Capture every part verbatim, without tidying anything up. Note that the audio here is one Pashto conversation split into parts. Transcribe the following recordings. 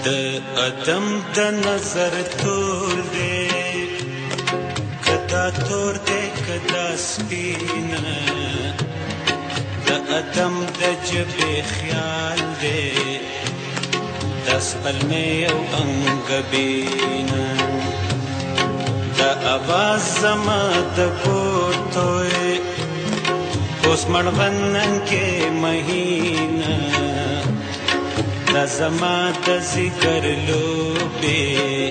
د ادم د نظر تور دی کدا تور دی کدا سپینه د ادم د جبې خیال دی د سپلمې او انګبینه د اواز زما د ګوتوی اوس مړغنن کې مهینه دا زما د ذکر لوبې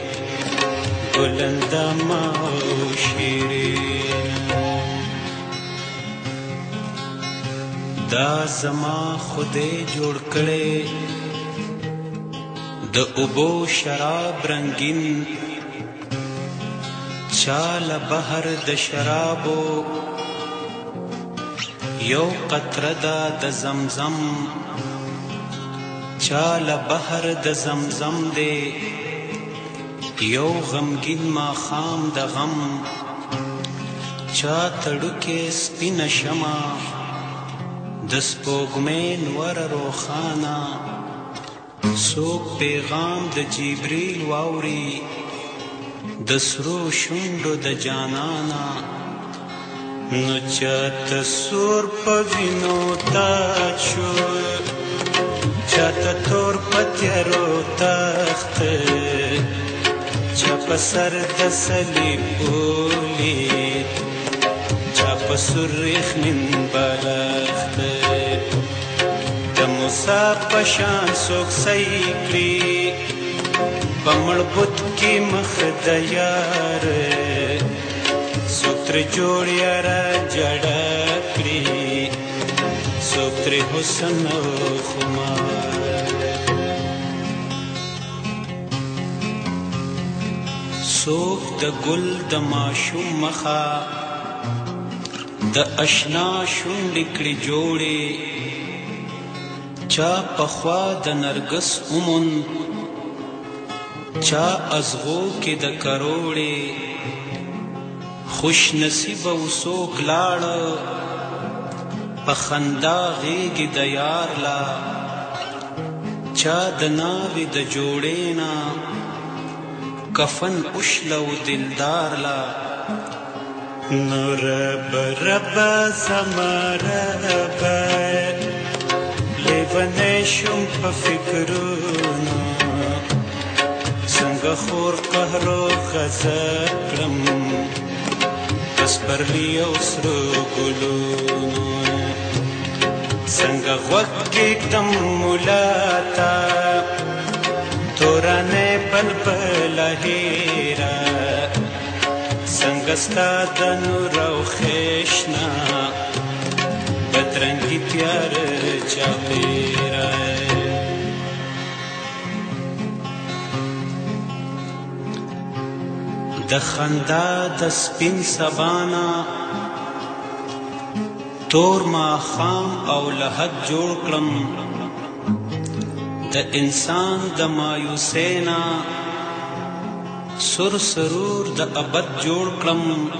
ګلندامه او شیرینه دا زما خدای جوړ کړی د اوبو شراب رنگین چاله بحر د شرابو یو قطره ده د زمزم چاله بحر د زمزم دی یو غمگین ماښام د غم چا تړوکې سپینه شمع د سپوږمۍ نور روښانه څوک پیغام د جبریل واوري د سرو شونډو د جانانا نو چاته سور په وینو تاج شو چاته تور په تیارو تخته چا په سر د صلیب ولید چا په سور یخنین بالښته د موسی په شان څوک صحیح کړي په مړ بت کې مخ د یار څوک ترې جوړ یاره جړه کړي څوک ترې حسن او خمار څوک د ګل د ماشوم مخه د اشنا شونډې کړي جوړې چا پخوا د نرګس اومون چا ازغو کې د کروړې خوش نصیبه و څوک لاړه په خندا غېږې د یار لا چا د ناوې د جوړې نه کفن اوشله و دلدار لا نو رب رب زما رب لیونی شوم په فکرونو څنګه خور قهر و غضب کړم په سپرلي او سرو ګلونو څنګه غوږ کېږدم ملا ته تورانې بلبله هیره څنګه ستا د نور او خیشنا بدرنګي تیاره چاپېره د خندا د سپین سبانا تور ماښام او لحد جوړ کړم د انسان د مایوسینا سر سرور د ابد جوړ کړم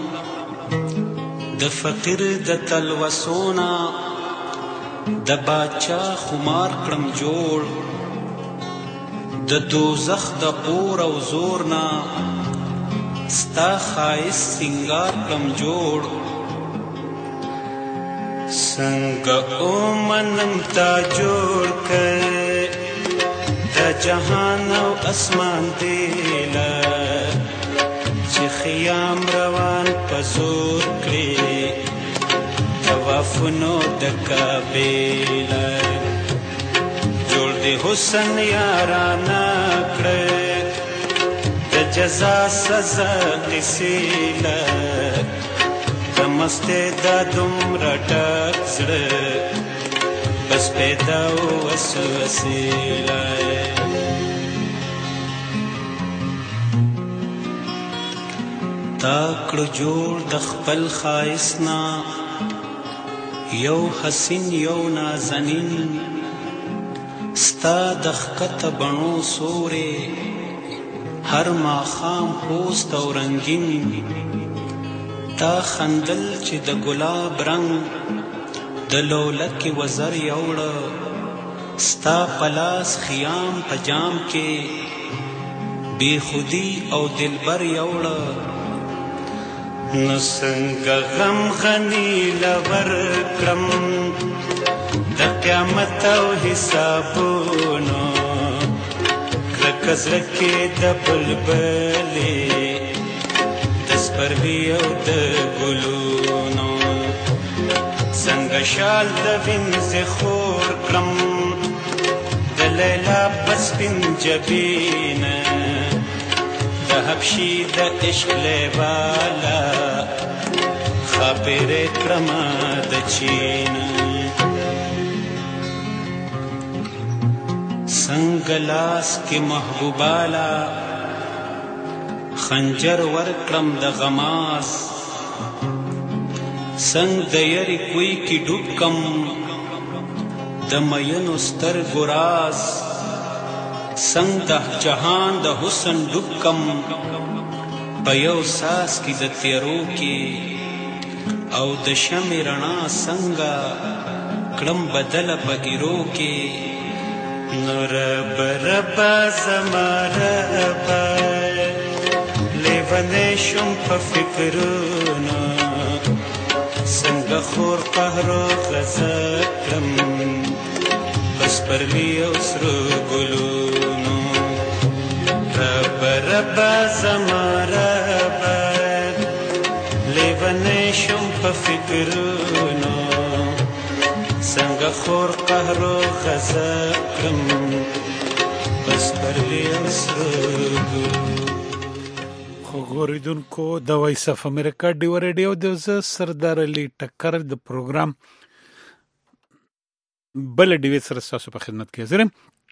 د فقیر د تلوسونا د باچا خمار کړم جوړ د دوزخ د اور او زورنا ستا خایس سنگار کړم جوړ څنګه اومنم تا جوړ کړ د جهان او اسمان دیله چې خیام روان په زور کړي طوافونو د کعبې جوړ دې حسن یارانه کړه د جزا سزا قصې له د مستې دا دومره ټک زړه بس پیدا و وسوسې لای تا کړو جوړ د خپل ښایست نه یو حسین یو نازنین ستا د ښکته بڼو سورې هر ماښام پوست او رنګین تا خندل چې د ګلاب رنګ د لولکې وزر یوړه ستا پلاس خیام په جام کې بے خودی او دلبر یوړه نو څنګه غم غنی لور کړم د قیامت او حسابونو کلکه زړه کې د بلبلې د سپرلي او د ګلونو څنګه شال د وینځې خور کړم د لیلا په سپین جبینه د حبشي د عشق لیواله خاپېرې کړمه د چینه څنګه لاس کې محبوباله خنجر ورکړم د غماس څنګه د یاري کوی کې ډوب کم د مینو سترګو راز څنګه د جهان د حسن ډوب کم په یو ساس کې د تیرو کې او د شمع رڼا څنګه کړم بدله په ایرو کې نو رب ربا زما ربا لیونی شم په فکرونو څنګه خور قهرو غزه کړم په سپرلي او سرو ګلونو رب ربا زما ربا لیونی شم په فکرونو څنګه خور قهرو غزه کړم په سپرلي او سرو ګلونو غوریدونکو د وایس اف امریکا ډیو ریډیو د زه سردار علي ټکر د پروګرام بل ډیوې سره تاسو په خدمت کې حاضر یم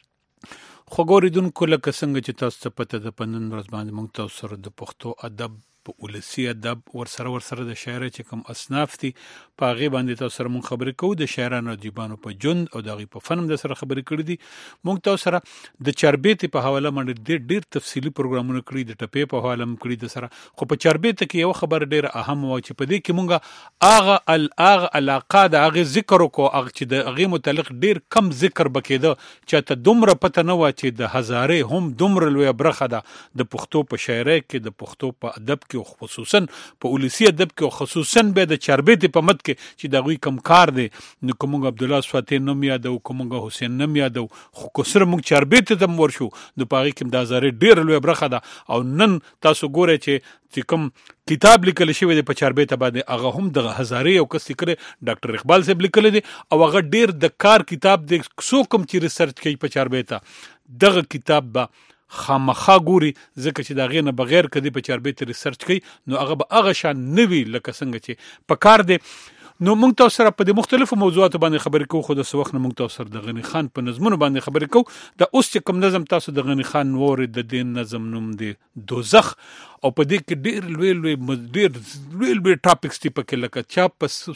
خو غوریدونکو لکه څنګه چې تاسو ته پته ده په نن ورځ باندې موږ تاسو سره د پښتو ادب په ولسي ادب ورسره ورسره د شاعرۍ چې کوم اصناف دي په هغې باندې تاسو سره موږ خبرې کوو د شاعرانو ادیبانو په ژوند او د هغوی په فن هم د سره خبرې کړي دي موږ تاسو سره د چاربیتې په حواله باندې ډېر ډېر تفصیلي پروګرامونه کړي د ټپې په حواله هم کړي د سره خو په چاربیته کې یوه خبره ډېره اهم وه چې په دې کې موږ هغه هغه علاقه د هغې ذکر وکړو هغه چې د هغې متعلق ډېر کم ذکر به کېده چاته دومره پته نه وه چې د هزارې هم دومره لویه برخه ده د پښتو په شاعرۍ کې د پښتو په ادب کې خصوصا په ولسي ادب کې او خصوصا بیا د چاربیتې په مد کې چې د هغوی کم کار دی نو که موږ عبدالله سواتي نوم یادو که موږ حسین نوم یادو خو که سره موږ چاربیتې ته هم ورشو نو په هغې کې هم د هزارې ډېره لویه برخه ده او نن تاسو ګورئ چې چې کوم کتاب لیکل شوی دی په چاربیته باندې هغه هم د هزارې یو کس لیکلی ډاکټر اقبال صاحب لیکلی دی او هغه ډېر د کار کتاب دی څوک هم چې ریسرچ کوي په چاربیته دغه کتاب به خامخا ګوري ځکه چې د هغې نه بغیر که دی په چاربیته ریسرچ کوي نو هغه به هغه شان نه وي لکه څنګه چې په کار دی نو موږ تاسو سره په دې مختلفو موضوعاتو باندې خبرې کوو خو د څه وخت نه موږ تاسو سره د غني خان په نظمونو باندې خبرې کوو د اوس چې کوم نظم تاسو د غني خان واورئ د دې نظم نوم دی دوزخ او په دې کې ډېر لوی لوی ډېر لوی لوی ټاپکس دي پکې لکه چا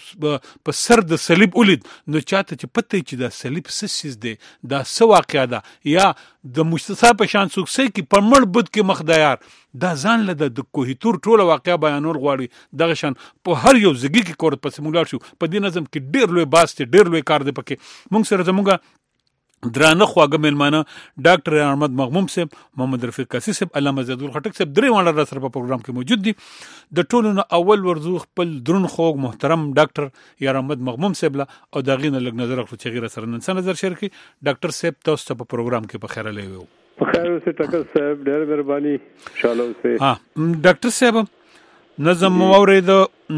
په سر د صلیب ولید نو چاته چې پته چې دا صلیب څه څیز دی دا څه واقعه ده یا د مجتثا په شان څوک څه کې په مړ بت کې مخ د یار دا ځان له د کوهیتور ټوله واقعه بیانول غواړي دغه شان په هر یو ځګي کې کور پسې موږ لاړ شو په دې نظم کې ډېر لوی باس دی ډېر لوی کار دی پکې موږ سره زموږ درانه خواږه میلمانه ډاکټر احمد مغموم صاحب محمد رفیق قاسی صاحب علامه زیدالله خټک صاحب درې واړه را سره په پروګرام کې موجود دي د ټولو نه اول ورځو خپل درون خوږ محترم ډاکټر یار احمد مغموم صاحب له او د هغې نه لږ نظر اخلو چې هغې را سره نن څه نظر شیر کړي ډاکټر صاحب تاسو ته په پروګرام کې په خیر علی وو په خیر اوسئ ټکر صاحب ډېر مهرباني انشاءالله اوسئ ها ډاکټر صاحب نظم مو واورېد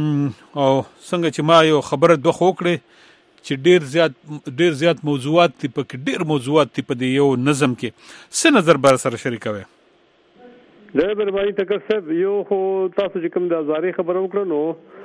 او څنګه چې ما یو خبره دوه خو وکړې چې ډیر زیات ډیر زیات موضوعات دي په کې ډیر موضوعات دي په دې یو نظم کې څه نظر بر سره شریکوي ډېر مهرباني ټکر صاحب یو خو تاسو چې کوم د هزارې خبره وکړه نو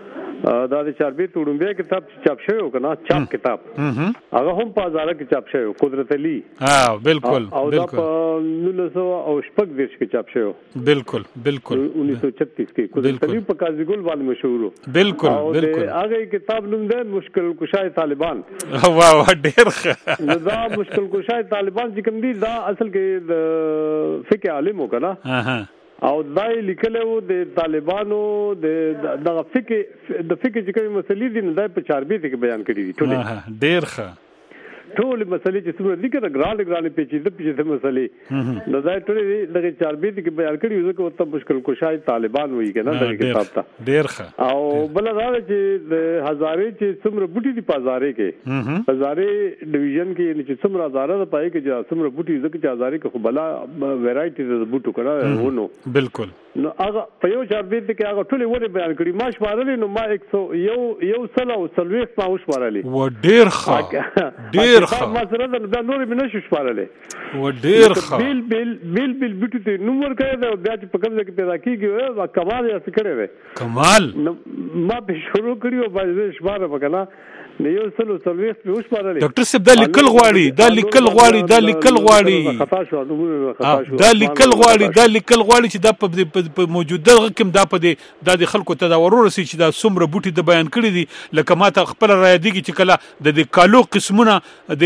دا د چاربیت وړومبی کتاب چې چاپ شوی و که نه چاپ کتاب هغه هم په هزاره کې چاپ شوی و قدرت علي بالکل او دا په نولس سوه او شپږ دېرش کې چاپ شوی و بالکل بالکل انیس سو چھتیس کې قدرت علي په قاضي ګل باندې مشهور و بالکل بالکل هغه کتاب نوم دی مشکل کشای طالبان واه واه ډېر ښه دا مشکل کشای طالبان چې کوم دي دا اصل کې د فقه عالم و که نه او دا یې لیکلی و د طالبانو د دغه فقه د فقه چې کومې مسلې دي نو دا یې په چاربیتې کې بیان کړي دي ټولې ډېر ښه ټول مسلې چې څومره دي کنه ګران ګران پیچیده پیچیده مسلې نو دا ټول دغه چاربیت کې بیان کړی یو ځکه ته مشکل کوشای طالبان وایي کنه دغه کتاب ته ډیر ښه او بل دا چې د هزارې چې څومره بوټي دي پازارې کې هزارې ډیویژن کې چې څومره هزاره ده پای کې چې څومره بوټي ځکه چې هزارې کې خو بلا ویرایټي د بوټو کنه ونو بالکل نو هغه په یو چاربیت کې هغه ټول ونه بیان کړی ما شمارلې نو ما یک سو یو یو سل او سلويخ ما شمارلې و ډیر ښه ډیر ښه ما سره دا نور مې نشو شمارلې و ډیر ښه بیل بیل بیل بیل بوټي ته نو ور کړی دا بیا چې په کوم ځای کې پیدا کیږي وا کمال یې څه کړی دی کمال ما به شروع کړیو باندې شماره وکړه نو یو سلو سلويخ په شمارلې ډاکټر صاحب دا لیکل غواړي دا لیکل غواړي دا لیکل غواړي خطا شو خطا شو دا لیکل غواړي دا لیکل غواړي چې دا په موجوده کوم دا په دې د خلکو ته دا ورورسي چې دا څومره بوټي د بیان کړی دي لکه ماته خپل را یادېږي چې کله د دې کالو قسمونه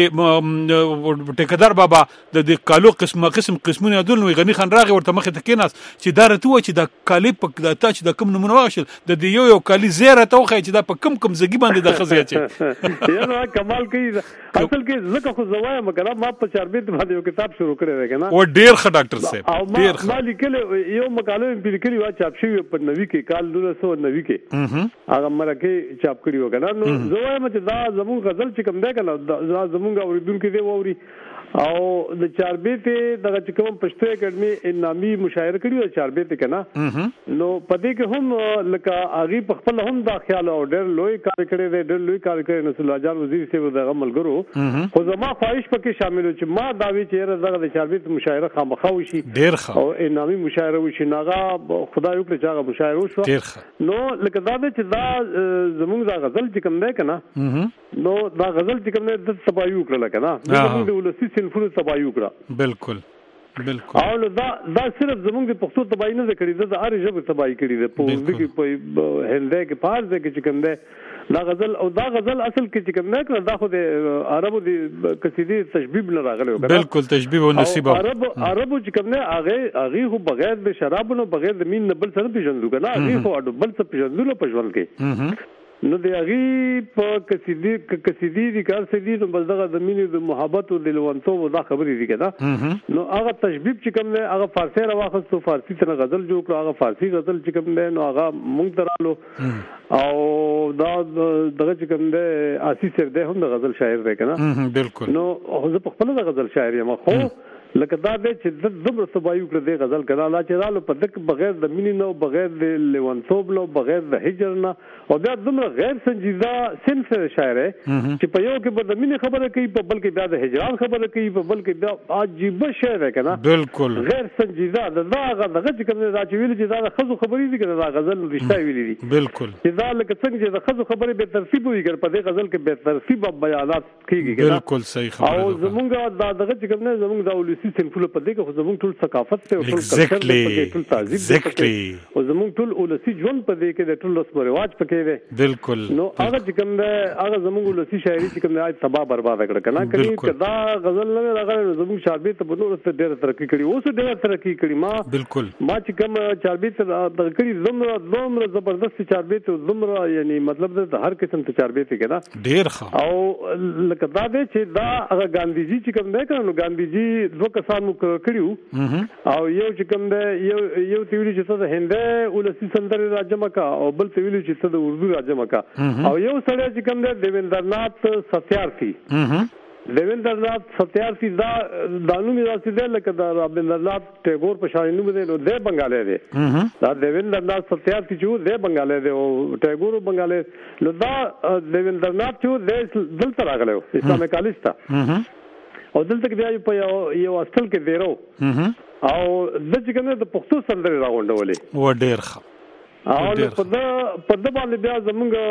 د ټیکدار بابا د دې کالو قسمه قسم قسمونه دول نو غنی خان راغی ورته مخه ته کېناس چې دا رته و چې دا کالی په د تا چې د کوم نمونه واغشل د دې یو یو کالی زیره توخه چې دا په کم کم زګي باندې د خزې چې یاره کمال کوي اصل کې زکه خو زوایا مګر ما په چاربیت باندې یو کتاب شروع کړی دی کنه او ډیر ښه ډاکټر صاحب ډیر ښه ما لیکل یو مقاله په لیکلي وا چاپ شوی په نوي کې کال دولس سو نوي کې هغه مرکه چاپ کړی و کنه نو زوایا مته دا زمون غزل چې کوم دی کنه دا زمونږ اوریدونکو دی ووري او د چاربیت دغه چې کوم پښتو اکیډمي انامي مشاعره کړی او چاربیت کنه نو پدې کې هم لکه اغي په خپل هم دا خیال او ډېر لوی کار کړی دی ډېر لوی کار کړی نصر الله جان وزیر سی دغه ملګرو خو زما خواهش پکې شامل چې ما دا وی چې دغه د چاربیت مشاعره خامخا وشي ډېر ښه او انامي مشاعره وشي ناغه خدای وکړي چې هغه مشاعره وشو ډېر ښه نو لکه دا چې دا زموږ دا غزل چې کوم دی کنه نو دا غزل چې کوم دی د تبایو کړل کنه زموږ د ولسی سنفونو تبایو کړه بالکل بالکل او دا دا صرف زموږ د پښتو تبای نه کړی دا هر ژبه تبای کړی ده په دې کې په هنده کې پارس کې چې کوم ده دا غزل او دا غزل اصل کې چې کوم نه کړ دا خو د عربو د قصیدې تشبیب نه راغلی و بالکل تشبیب او نصیب عرب عربو چې کوم نه هغه هغه خو بغیر د شراب نو بغیر د مين نه بل څه پیژندو کنه هغه خو بل څه پیژندلو په ژوند کې نو د هغه په قصیدې قصیدې دي کار څه دي نو بس دغه د مینې د محبت او د لونتوب دا خبرې دي کنه نو هغه تشبیب چې کوم نه هغه فارسی راوخستو فارسی څخه غزل جوړ کړو هغه فارسی غزل چې کوم نه نو هغه مونږ درالو او دا دغه چې کوم نه آسی سر ده هم د غزل شاعر دی کنه بالکل نو زه په خپل د غزل شاعر یم خو لکه دا دې چې د زبر سبایو کړ دې غزل کړه لا چې رالو په دک بغیر د مینې نو بغیر د لیوانتوب نو بغیر د هجر نه او بیا دمر غیر سنجیده صنف شاعر چې په یو کې به د مینې خبره کوي په بل کې بیا د هجران خبره کوي په بل کې بیا عجیب شعر ہے کنه بالکل غیر سنجیده دا دغه دغه چې کوم دا چې ویل چې دا خزو خبرې دي کنه دا غزل رښتیا ویلي دي بالکل چې دا لکه څنګه چې د خزو خبرې به ترتیب وي ګر په دې غزل کې به ترتیب بیانات کیږي کنه بالکل صحیح خبره او زمونږ دا دغه چې کوم نه زمونږ د ولسی صنفونه په دې خو زموږ ټول ثقافت ته او ټول کلچر ته ټول تهذیب ته او زموږ ټول ولسی ژوند په دې کې د ټول رسم او رواج پکې دی بالکل نو هغه چې کوم ده هغه زموږ ولسی شاعري چې کوم ده آج تباہ برباد کړ کنه کړي کدا غزل نه راغله زموږ شعبي ته بنور ته ډېر ترقی کړي اوس ډېر ترقی کړي ما بالکل ما چې کوم چاربي ته د کړي زمره دومره زبردست چاربي ته زمره یعنی مطلب د هر قسم ته چاربي ته کنه ډېر ښه او لکه دا ده چې دا هغه ګاندھیجي چې کوم ده کنه ګاندھیجي دوه کسانو کړیو او یو چې کوم ده یو یو تیولی چې څه هنده ولسی سندره راجمه کا او بل تیولی چې څه د اردو راجمه کا او یو سړی چې کوم ده دیویندرناتھ ستیارتھی دیویندرناتھ ستیارتھی دا دانو می راځي ده لکه دا رابندرناتھ ټیګور په شان نوم دی نو د بنگالي دی دا دیویندرناتھ ستیارتھی چې د بنگالي دی او ټیګور بنگالي نو دا دیویندرناتھ چې د دلته راغلی اسلامي کالج ته او دلته بیا په یو یو اصل کې دیرو او د چې کنه د پښتو سندرې راغونډولې و ډېر ښه او په د په د باندې بیا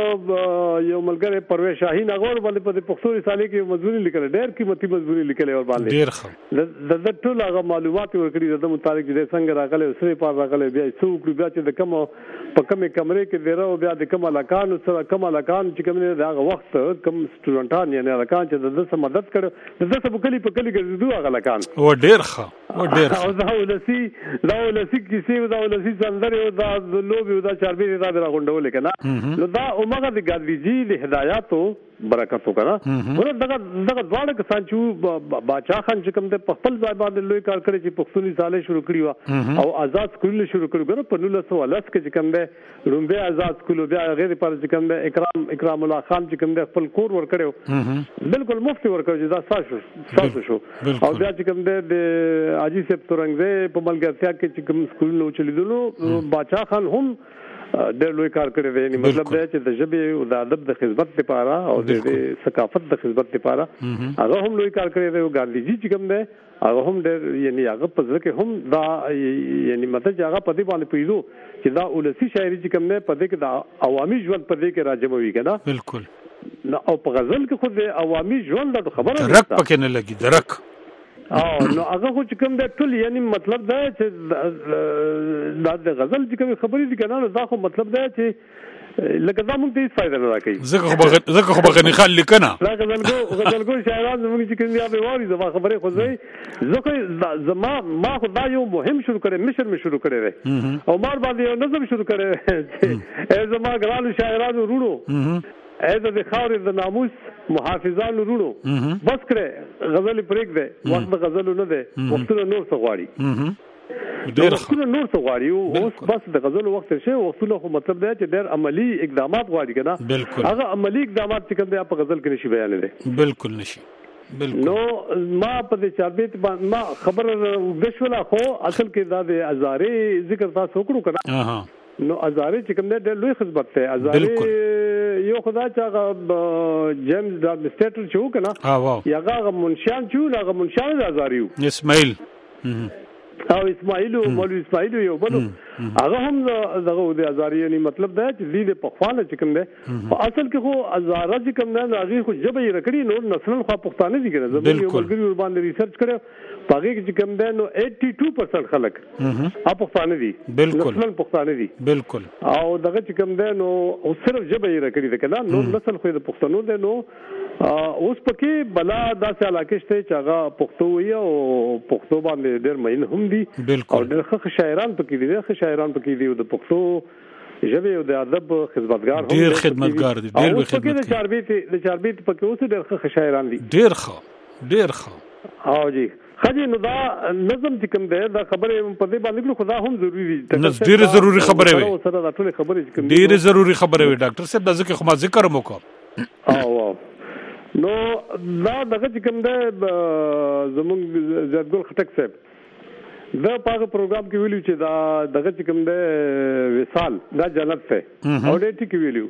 زمونږ یو ملګری پرویز شاهین هغه باندې په پښتو رسالې کې مضمون لیکل ډېر قیمتي مضمون لیکل اور باندې ډېر ښه د ټول هغه معلومات ورکړي د متعلق د څنګه راغلي سره پار راغلي بیا څو کړو بیا چې د کوم په کومه کمرې کې دیره او بیا د کوم علاقانو سره کوم علاقان چې کوم نه هغه وخت کوم سټوډنټان یعنی علاقان چې د څه مدد کړو د څه په کلی په کلی ګرځېدو هغه علاقان و ډېر ښه و ډېر او دا ولسی دا ولسی کیسې دا ولسی سندره دا لوبي دا چاربي دا راغونډول کنه نو دا عمره د ګاندھیجي د هدایاتو برکت وکړه ور دغه دغه دواړه کسان چې باچا خان چې کوم د خپل ځای باندې لوی کار کړی چې پښتوني ساله شروع کړی او آزاد سکول شروع کړو ګره په نولس سوه لس کې چې کوم د رومبه آزاد سکول بیا غیر پر چې کوم د اکرام اکرام الله خان چې کوم د خپل کور ور کړو بالکل مفتی ور کړو چې دا تاسو تاسو شو او بیا چې کوم د اجي سپ ترنګ په ملګرتیا کې چې کوم سکول نو چلیدلو باچا خان هم ډېر لوی کار کړی دی یعنی مطلب دا چې د ژبې او د ادب د خدمت لپاره او د ثقافت د خدمت لپاره هغه هم لوی کار کړی دی او ګاندھی جی چې کوم دی هغه هم ډېر یعنی هغه په ځکه هم دا یعنی مطلب چې هغه په دې باندې پیدو چې دا ولسی شاعري چې کوم دی په دې کې د عوامي ژوند په دې کې راجموي کنه بالکل او په غزل کې خو د عوامي ژوند د خبره درک پکې نه لګي درک او نو هغه خو چې کوم د ټول یعنی مطلب دا چې د غزل چې کوم خبرې دي کنه دا خو مطلب دا چې لکه دا مونږ ته هیڅ فائدہ نه راکړي زکه خو بغ زکه خو بغنی خان لیکنه دا غزلګو غزلګو شاعران زموږ چې کوم بیا به واري زما خبرې خو زه زکه زما ما خو دا یو مهم شروع کړم مشر می شروع کړی او مار باندې یو نظم شروع کړی ای زما ګرانو شاعرانو رونو اې د خاورې د ناموس محافظانو رونو بس کړه غزل پرېګ دی وخت د غزلو نه دی وختونه نور څه غواړي ډېر وختونه نور څه غواړي اوس بس د غزلو وخت شي وختونه خو مطلب دی چې ډېر عملی اقدامات غواړي کنه هغه عملی اقدامات چې کوم دی په غزل کې نشي بیان دي بالکل نشي بالکل نو ما په دې چاربیت باندې ما خبر وګښولا خو اصل کې دا د ازارې ذکر تاسو وکړو کنه نو ازارې چې کوم دی ډېر لوی خدمت دی ازارې یو خدا چې جیمز دا سټیټر چې وکنه یاغه منشان چې هغه منشان د ازاریو اسماعیل او اسماعیل او مولوی اسماعیل یو بل هغه هم دغه د ازاری یعنی مطلب دا چې دې په خوانه چې کوم دی په اصل کې خو ازاره چې کوم دی هغه خو جبې رکړي نو نسل خو پښتانه دي کنه زموږ یو ملګری ور باندې ریسرچ کړو پاګه چې کوم دی نو باسي پرسنټ خلک ا پښتانه دي بالکل نسل پښتانه دي بالکل او دغه چې کوم دی نو او صرف جبې رکړي ده کنه نو نسل خو د پښتنو دی نو اوس پکې بلا داسې علاقه شته چې هغه پښتو وي او پښتو باندې ډېر مین هم دي او ډېر ښه شاعران پکې دي ښه شاعران پکې دي او د پښتو ژبه او د ادب خدمتګار هم ډېر خدمتګار دي ډېر به خدمت د چاربیت د چاربیت پکې اوس ډېر ښه شاعران دي ډېر ښه ډېر ښه او جی خجی نو دا نظم چې کوم دی دا خبره په دې باندې خدا هم ضروری دي نو ډېر ضروری خبره وي سره دا ټول خبره چې کوم ډېر ضروری خبره وي ډاکټر صاحب دا ځکه خو ما ذکر مو کو او نو دا دغه چې کوم دی زمونږ زیادګل خټک صاحب دا په پروګرام کې ویلو چې دا دغه چې کوم دی وصال دا جنت ته او دې ټکی ویلو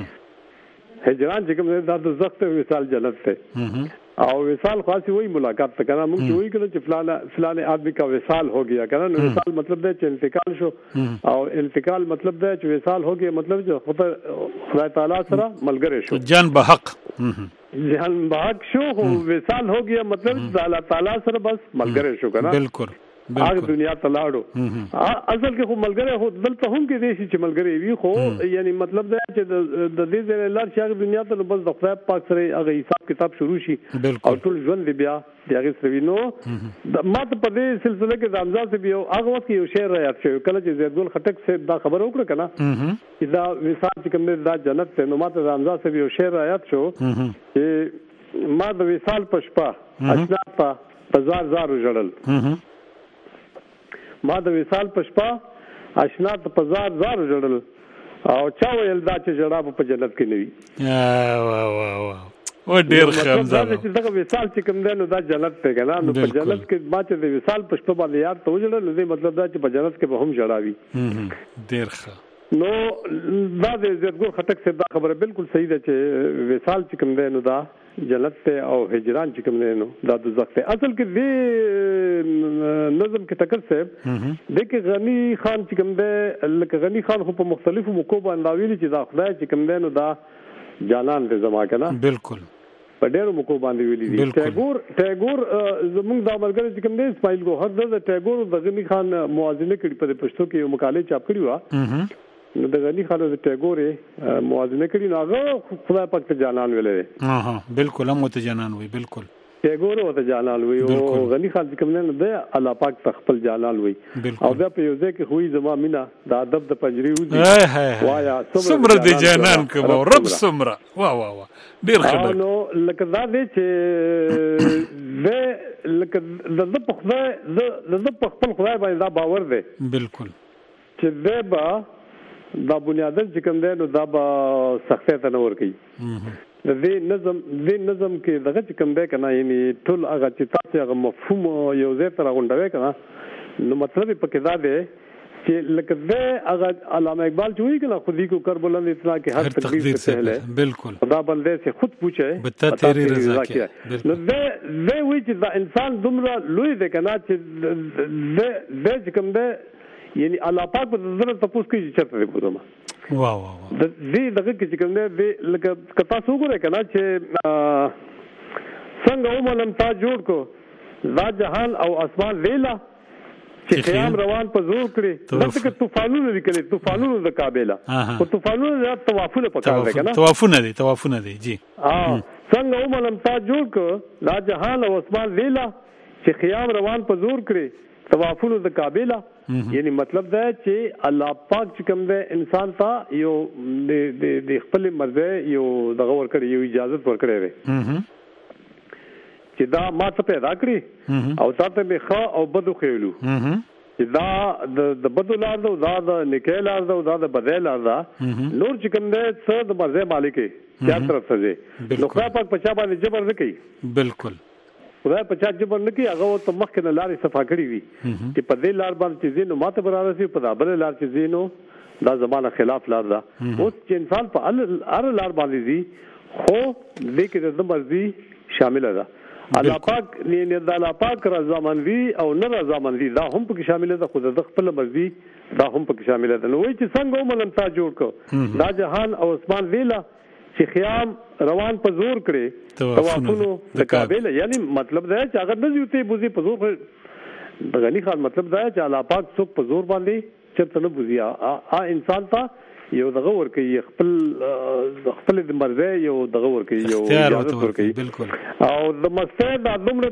هجران چې کوم دی دا د زخت وصال جنت ته او وصال خاصی وہی ملاقات ته کنه موږ چې وایي کله چې فلانه فلانه آدمی کا وصال ہو گیا کنه نو وصال مطلب دی چې انتقال شو او انتقال مطلب دی چې وصال ہو گیا مطلب چې خدای تعالی سره ملګری شو جان به حق جان به حق شو وصال ہو گیا مطلب چې الله تعالی سره بس ملګری شو کنه بالکل هغه دنیا ته لاړو اصل کې خو ملګری خو دلته هم کې دي چې ملګری وي خو یعنی مطلب دا چې د دې ځای لار چې هغه دنیا ته بس د خدای پاک سره هغه حساب کتاب شروع شي او ټول ژوند دی بیا دغه سره وینو ما ته په دې سلسله کې د امزاد سے بیا هغه وخت یو شعر راځي چې کله چې زیدګل خټک سے دا خبر وکړه کنه چې دا وصال چې کوم دا جنت ته نو ما ته د امزاد سے یو شعر راځي چې ما د وصال پشپا اشنا په زار زار جړل ما د وصال پشپا اشنا ته په زار زار جړل او چا ویل دا چې جړا په جنت کې نه وي وا وا وا و ډیر خمزه چې دغه وصال چې کوم دی نو دا جنت ته کنه نو په جنت کې ما چې د وصال پشپا باندې یاد ته وجړل نو مطلب دا چې په جنت کې به هم جړاوي ډیر ښه نو دا د زیدګل خټک سے دا خبره بالکل صحیح ده چې وصال چې کوم دی نو دا جنت ته او هجران چې کوم دی نو دا دوزخ ته اصل کې دی نظم کې ټکر صاحب د کې غنی خان چې کوم دی لکه غنی خان خو په مختلفو موقعو باندې ویلي چې دا خدای چې کوم دی نو دا جانان دې زما کنه بالکل په ډېرو موقعو باندې ویلي دي ټاګور ټاګور زموږ د عملګر چې کوم دی اسماعیل ګوهر د ټاګور د غنی خان موازنه کړي په پښتو کې یو مقاله چاپ کړی و نو د غنی خان د ټاګور موازنه کړي نو هغه خدای پاک ته جانان ویلې ها ها بالکل هم ته جانان وی بالکل ټیګور او ته جانان وي او غنی خان چې کوم نه دی الله پاک تخپل جانان وي او بیا په یو ځای کې خوې زما مینا د ادب د پنجري وځي وایا سمره دی جانان کوم رب سمره وا وا وا ډیر ښه نو لکه دا دی چې د لکه د په خدای د په خپل خدای باندې دا باور دی بالکل چې دا به دا بنیادن چې کوم دی نو دا به سختۍ ته نه ورکوي د دې نظم دې نظم کې دغه چې کوم دی کنه یعنی ټول هغه چې تاسو هغه مفهوم یو ځای ته راغونډوي کنه نو مطلب یې پکې دا دی چې لکه دا هغه علامه اقبال چې وایي کنه خودی کو کر بلند اتنا کہ ہر تقدیر سے پہلے بالکل خدا بندے سے خود پوچھے بتا تیری رضا کیا نو دا دا وایي چې دا انسان دومره لوی دی کنه چې دا دا چې کوم دی یعنی الله پاک په زړه تاسو کې چې چرته دی کومه وا وا وا د دې دغه کې کوم دی لکه کتا څو غره کنه چې څنګه ومنم تا جوړ کو دا جهان او اسمان ویلا چې قیام روان په زور کړي دغه طوفانونه لیکلي طوفانونه د کابل او طوفانونه د توافونه پکاره ده کنه توافونه دي توافونه دي جی ها څنګه ومنم تا جوړ کو دا جهان او اسمان ویلا چې قیام روان په زور کړي توافونه د کابل یعنی مطلب دا چې الله پاک چې کوم دی انسان ته یو د د خپل مرزه یو دغه ورکړي یو اجازه ورکړي وي چې دا ما څه پیدا کړی او تاسو به ښه او بدو خېلو چې دا د بدو لار دا دا د نکیل لار دا دا د بدل لار دا نور چې کوم دی څه د مرزه مالک چا طرف ته دی نو خدای پاک په چا باندې جبر نه کوي بالکل خدای په چا جبر نه کوي هغه ته مخکې نه لارې صفا کړی وي چې په دې لار باندې چې زینو ماته برابر شي په دابل لار چې زینو دا زمانه خلاف لار ده اوس چې انسان په هر لار باندې دي خو دې کې د مرضی شامل ده الله پاک نه د الله پاک رضامندي او نه رضامندي دا هم پکې شامل ده خو د خپل مرضی دا هم پکې شامل ده نو وایي چې څنګه ومنم تا جوړ کو دا جهان او اسمان ویلا چې خیام روان په زور کړي توافونو د کابل یعنی مطلب دا چې اگر نه یوته بوزي په زور د غنی خان مطلب دا چې الله پاک څوک په زور باندې چرته نه بوزي ا انسان ته یو دغه ور کوي خپل خپل د مرزه یو دغه ور کوي یو اجازه ور کوي بالکل او د مسته د دومره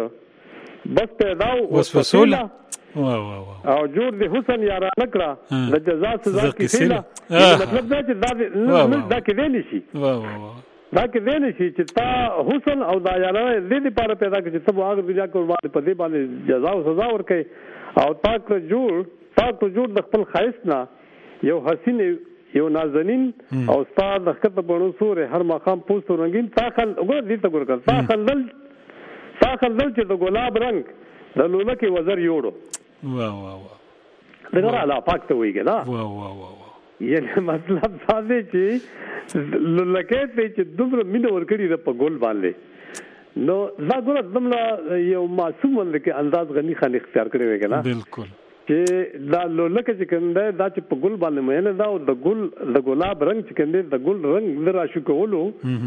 دغه بس پیدا او وسوسه وا وا وا او جوړ د حسن یارا نکړه د جزا سزا کې سیلا مطلب دا چې دا دا کې دی نشي وا وا وا دا کې دی نشي چې تا حسن او دا یارا دې لپاره پیدا کړي چې تاسو هغه دنیا کې ورته په دې باندې جزا او سزا ورکړي او تا کو جوړ تا کو جوړ د خپل خایس نه یو حسین یو نازنین او استاد د خپل بڼو سورې هر مقام پوسټ رنگین تا خل وګور دې ته ګور تا خلل تا خلل چې د ګلاب رنگ د لولکه وزر یوړو وا وا وا دغه الله پاک ته ویګه دا وا وا وا یعنی مطلب دا دی چې لکه ته چې دومره مين ورکړي د په ګول باندې نو دا ګور دمله یو معصوم ولکه انداز غنی خان اختیار کړی ویګه نا بالکل چې دا لکه چې کنده دا چې په ګول باندې مې نه دا د ګل د ګلاب رنگ چې کنده د ګل رنگ درا شو کولو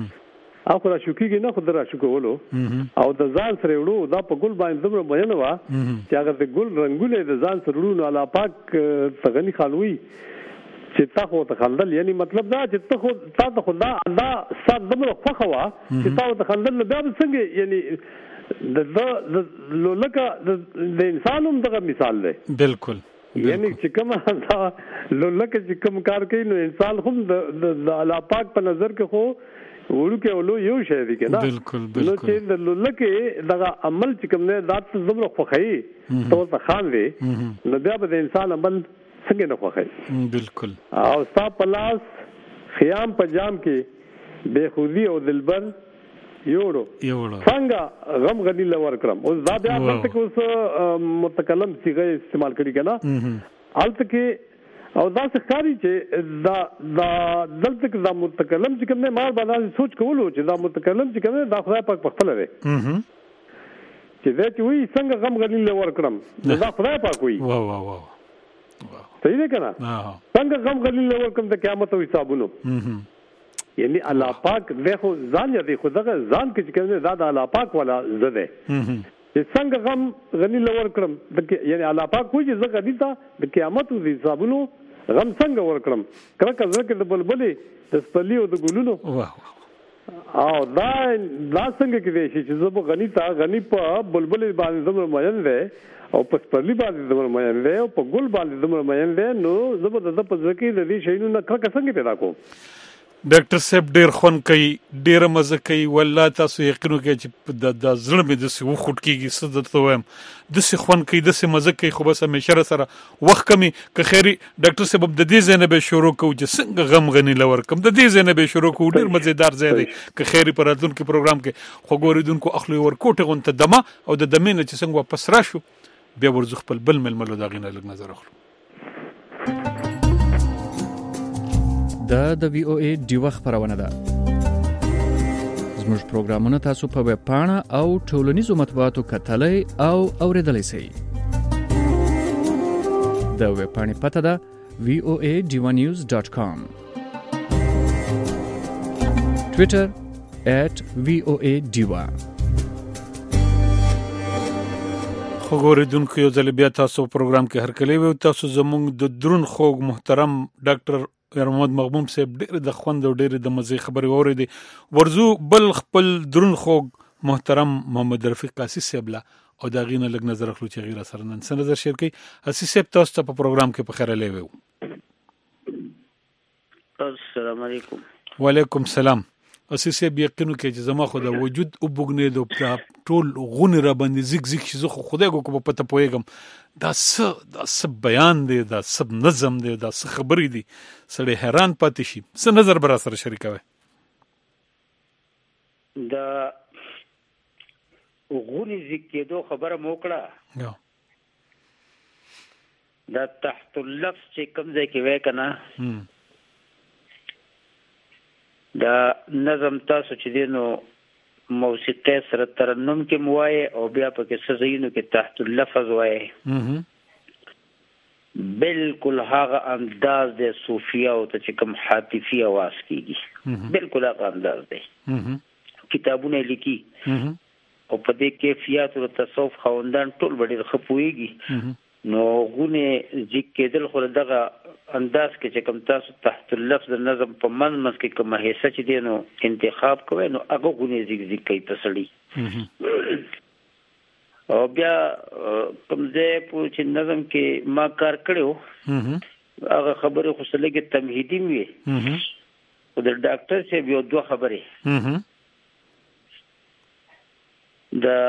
اخو را شو کېږي نه خو درا شو کولو او د ځان سره وړو دا په ګل باندې دومره بیان وا چې هغه د ګل رنگونه د ځان سره وړو نو الله پاک تغنی خالوي چې تا خو ته خندل یعنی مطلب دا چې ته خو تا ته خدا دا سات دومره خوخوا چې تا ته خندل نو بیا څنګه یعنی د د لولکه د انسانوم دغه مثال دی بالکل یعنی چې کوم دا لولکه چې کوم کار کوي نو انسان هم د الله پاک په نظر کې خو ورکه ولو یو شی دی کنه بالکل بالکل نو چې د لولکه دغه عمل چې کوم نه ذات زمره خوخی ته ته خان دی نو بیا به د انسان عمل څنګه نه خوخی بالکل او ستا پلاس خیام پجام کې بے خودی او دلبر یوړو یوړو څنګه غم غنی لور کرم اوس دا بیا ورته اوس متکلم صيغه استعمال کړي کنه الته کې او دا ښکاری چې دا دا دلته دا متکلم چې کوم نه مار باندې سوچ کولو چې دا متکلم چې کوم دا خدای پاک په خپل دی چې دا چې وی څنګه غم غنی لور کرم دا خدای پاک وی وا وا وا صحیح دی کنه څنګه غم غنی لور کوم د قیامت او حسابونو یعنی الله پاک دغه ځان یا د خدای ځان کې چې کوم دا د الله پاک ولا زده چې څنګه غم غنی لور کړم یعنی الله پاک کوی چې زګه دي ته د قیامت او حسابونو غم څنګه ور کړم کله کله کې د بلبلې د سپلی او د ګلونو او دا دا څنګه کې دی چې زه په غنی تا غنی په بلبل باندې زموږ مېن دی او په پرلی باندې زموږ مېن دی او په ګل باندې زموږ مېن دی نو زبر د په ځکه د دې شینو نه کړه څنګه پیدا کوم ډاکټر صاحب ډیر خون کوي ډیر مزه کوي والله تاسو یقینو کې چې د د زړه مې د سی وخت کېږي څه درته وایم د سی خون کوي د سی مزه کوي خو بس همیشه سره وخت کمی که خیری ډاکټر صاحب د دې زینب شروع کوو چې څنګه غم غنی لور کم د دې زینب شروع کوو ډیر مزیدار ځای دی که خیری پر راتلونکي پروګرام کې خو ګوریدونکو اخلي ور کوټه غونته دمه او د دمه نه چې څنګه واپس راشو بیا ورزخ خپل بل ململو دا غینه لګ نظر اخلو دا د وی او ای ډیوه خبرونه ده زموږ پروګرامونه تاسو په ویب پاڼه او ټولنیزو مطبوعاتو کتلای او اوریدلای شئ د ویب پاڼې پته ده وی او ای ډیوه نیوز ډاٹ کام ټوئیټر ایٹ وی او ای ډیوه خو ګوریدونکو یو ځل بیا تاسو پروګرام کې هرکلی وو تاسو زموږ د درون خوږ محترم ډاکټر محمد مغموم صاحب ډېر د خوند او ډېر د مزه خبرې اورېدې ورزو بل خپل درون خوږ محترم محمد رفیق قاسی صاحب لا او دا غینه لګ نظر اخلو چې غیر سره نن څه نظر شیر کوي اسی صاحب تاسو ته په پروګرام کې په خیر لې وو السلام علیکم وعلیکم السلام اسی صاحب یقینو کې چې زما خو د وجود او بوګنې د ټول غونې را باندې زیګ زیګ شي زه خو خدای کو په پته پويګم دا څه دا څه بیان دی دا څه نظم دی دا څه خبرې دي سړی حیران پاتې شي څه نظر برا سره شریکوي دا غونې زیګ کېدو خبره موکړه یا دا تحت اللفظ چې کوم ځای کې وای کنه دا نظم تاسو چې دینو موسیقي سره ترنم کې موای او بیا په کې سزینو کې تحت اللفظ وای بالکل هغه انداز د صوفیا او ته چې کوم حاتفی आवाज کیږي بالکل هغه انداز دی کتابونه لیکي او په دې کیفیت او تصوف خوندان ټول ډېر خپويږي نو غونه ذکر کېدل خو دغه انداز کې چې کوم تاسو تحت اللفظ د نظم په من مس کې کومه حصہ چې دینو انتخاب کوي نو هغه غونه ذکر ذکر کوي تسړي او بیا کوم ځای په چې نظم کې ما کار کړو هغه خبره خو سلګه تمهیدی وي او د ډاکټر سے یو دوه خبره د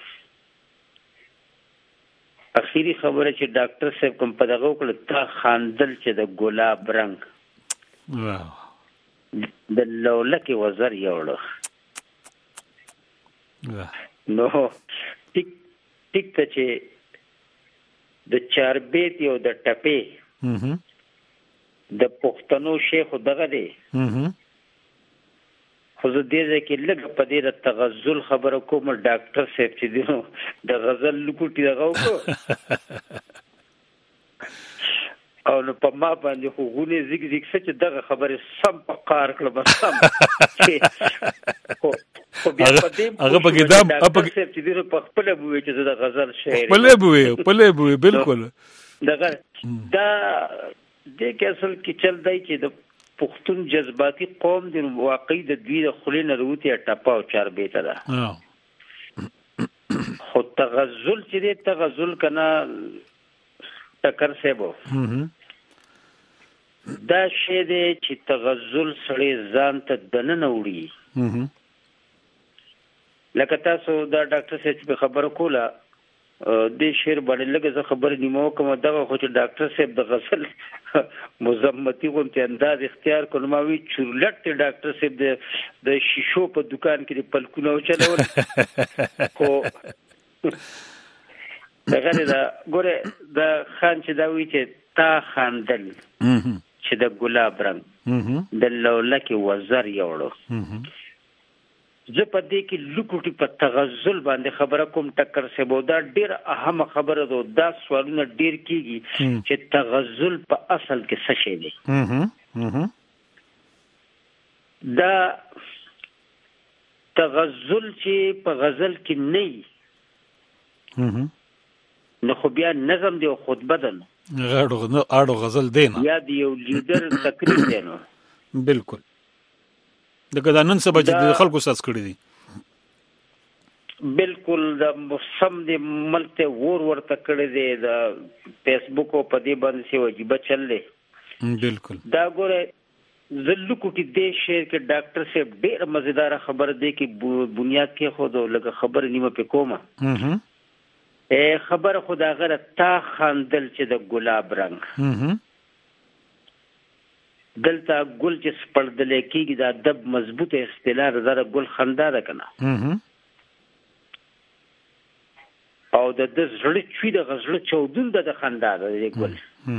اخیری خبره چې ډاکټر صاحب کوم په دغه وکړه تا خاندل چې د ګلاب رنگ د لولکه وزر یوړو نو ټیک ټیک ته چې د چاربیت یو د ټپې د پښتنو شیخ دغه دی خو زه دې ځکه لږ په دې د تغزل خبره کوم ډاکټر صاحب چې دی د غزل لکوټي دغه وکړو او نو په ما باندې خو غونې زیګ زیګ چې دغه خبره سم په قار کړه بس سم خو بیا په دې هغه په کتاب ډاکټر صاحب چې دی په خپل بوي چې د غزل شعر خپل بوي خپل بوي بالکل دغه دا دې کې اصل کې چل دی چې د پښتون جذباتي قوم د واقعي د دوی د خلینو وروتي ټپا او چار بیت ده خو تغزل چې دی تغزل کنا ټکر سیبو دا شی دی چې تغزل سړی ځان ته دننه وړي لکه تاسو دا ډاکټر صاحب خبره کوله د شعر باندې لږه ز خبر نیمو کوم دغه خو چې ډاکټر صاحب د غزل مزمتي غونته انداز اختیار کړم وی چورلټ ډاکټر صاحب د د شیشو په دکان کې پلکونه چلول خو دغه دا ګوره د خان چې دا وی چې تا خاندل چې د ګلاب رنگ د لولکه وزر یوړو زه په دې کې لوکوټي په تغزل باندې خبره کوم ټکر سبو دا ډیر اهم خبره ده دا سوالونه ډیر کیږي چې تغزل په اصل کې څه شی دی دا تغزل چې په غزل کې نه نو خو بیا نظم دی او خطبه ده غاړو اړو غزل دینه یا دی یو لیډر تقریر دی نو بالکل د نن سبا چې خلکو ساس کړی دي بالکل د موسم د ملک ته ور ورته کړی دی د فیسبوک او په دې باندې سی واجب چللې بالکل دا ګوره زلو کوټی دې شعر کې ډاکټر صاحب ډېر مزیدار خبر دی کې بنیاد کې خود لګه خبر نیمه په کومه اے خبر خدا غره تا خاندل چې د ګلاب رنگ دلته ګل چې سپړدل کېږي دا دب مضبوطه اصطلاح زره ګل خندا ده کنه او د د زړه چوي د غزړه چودون د خندا د ګل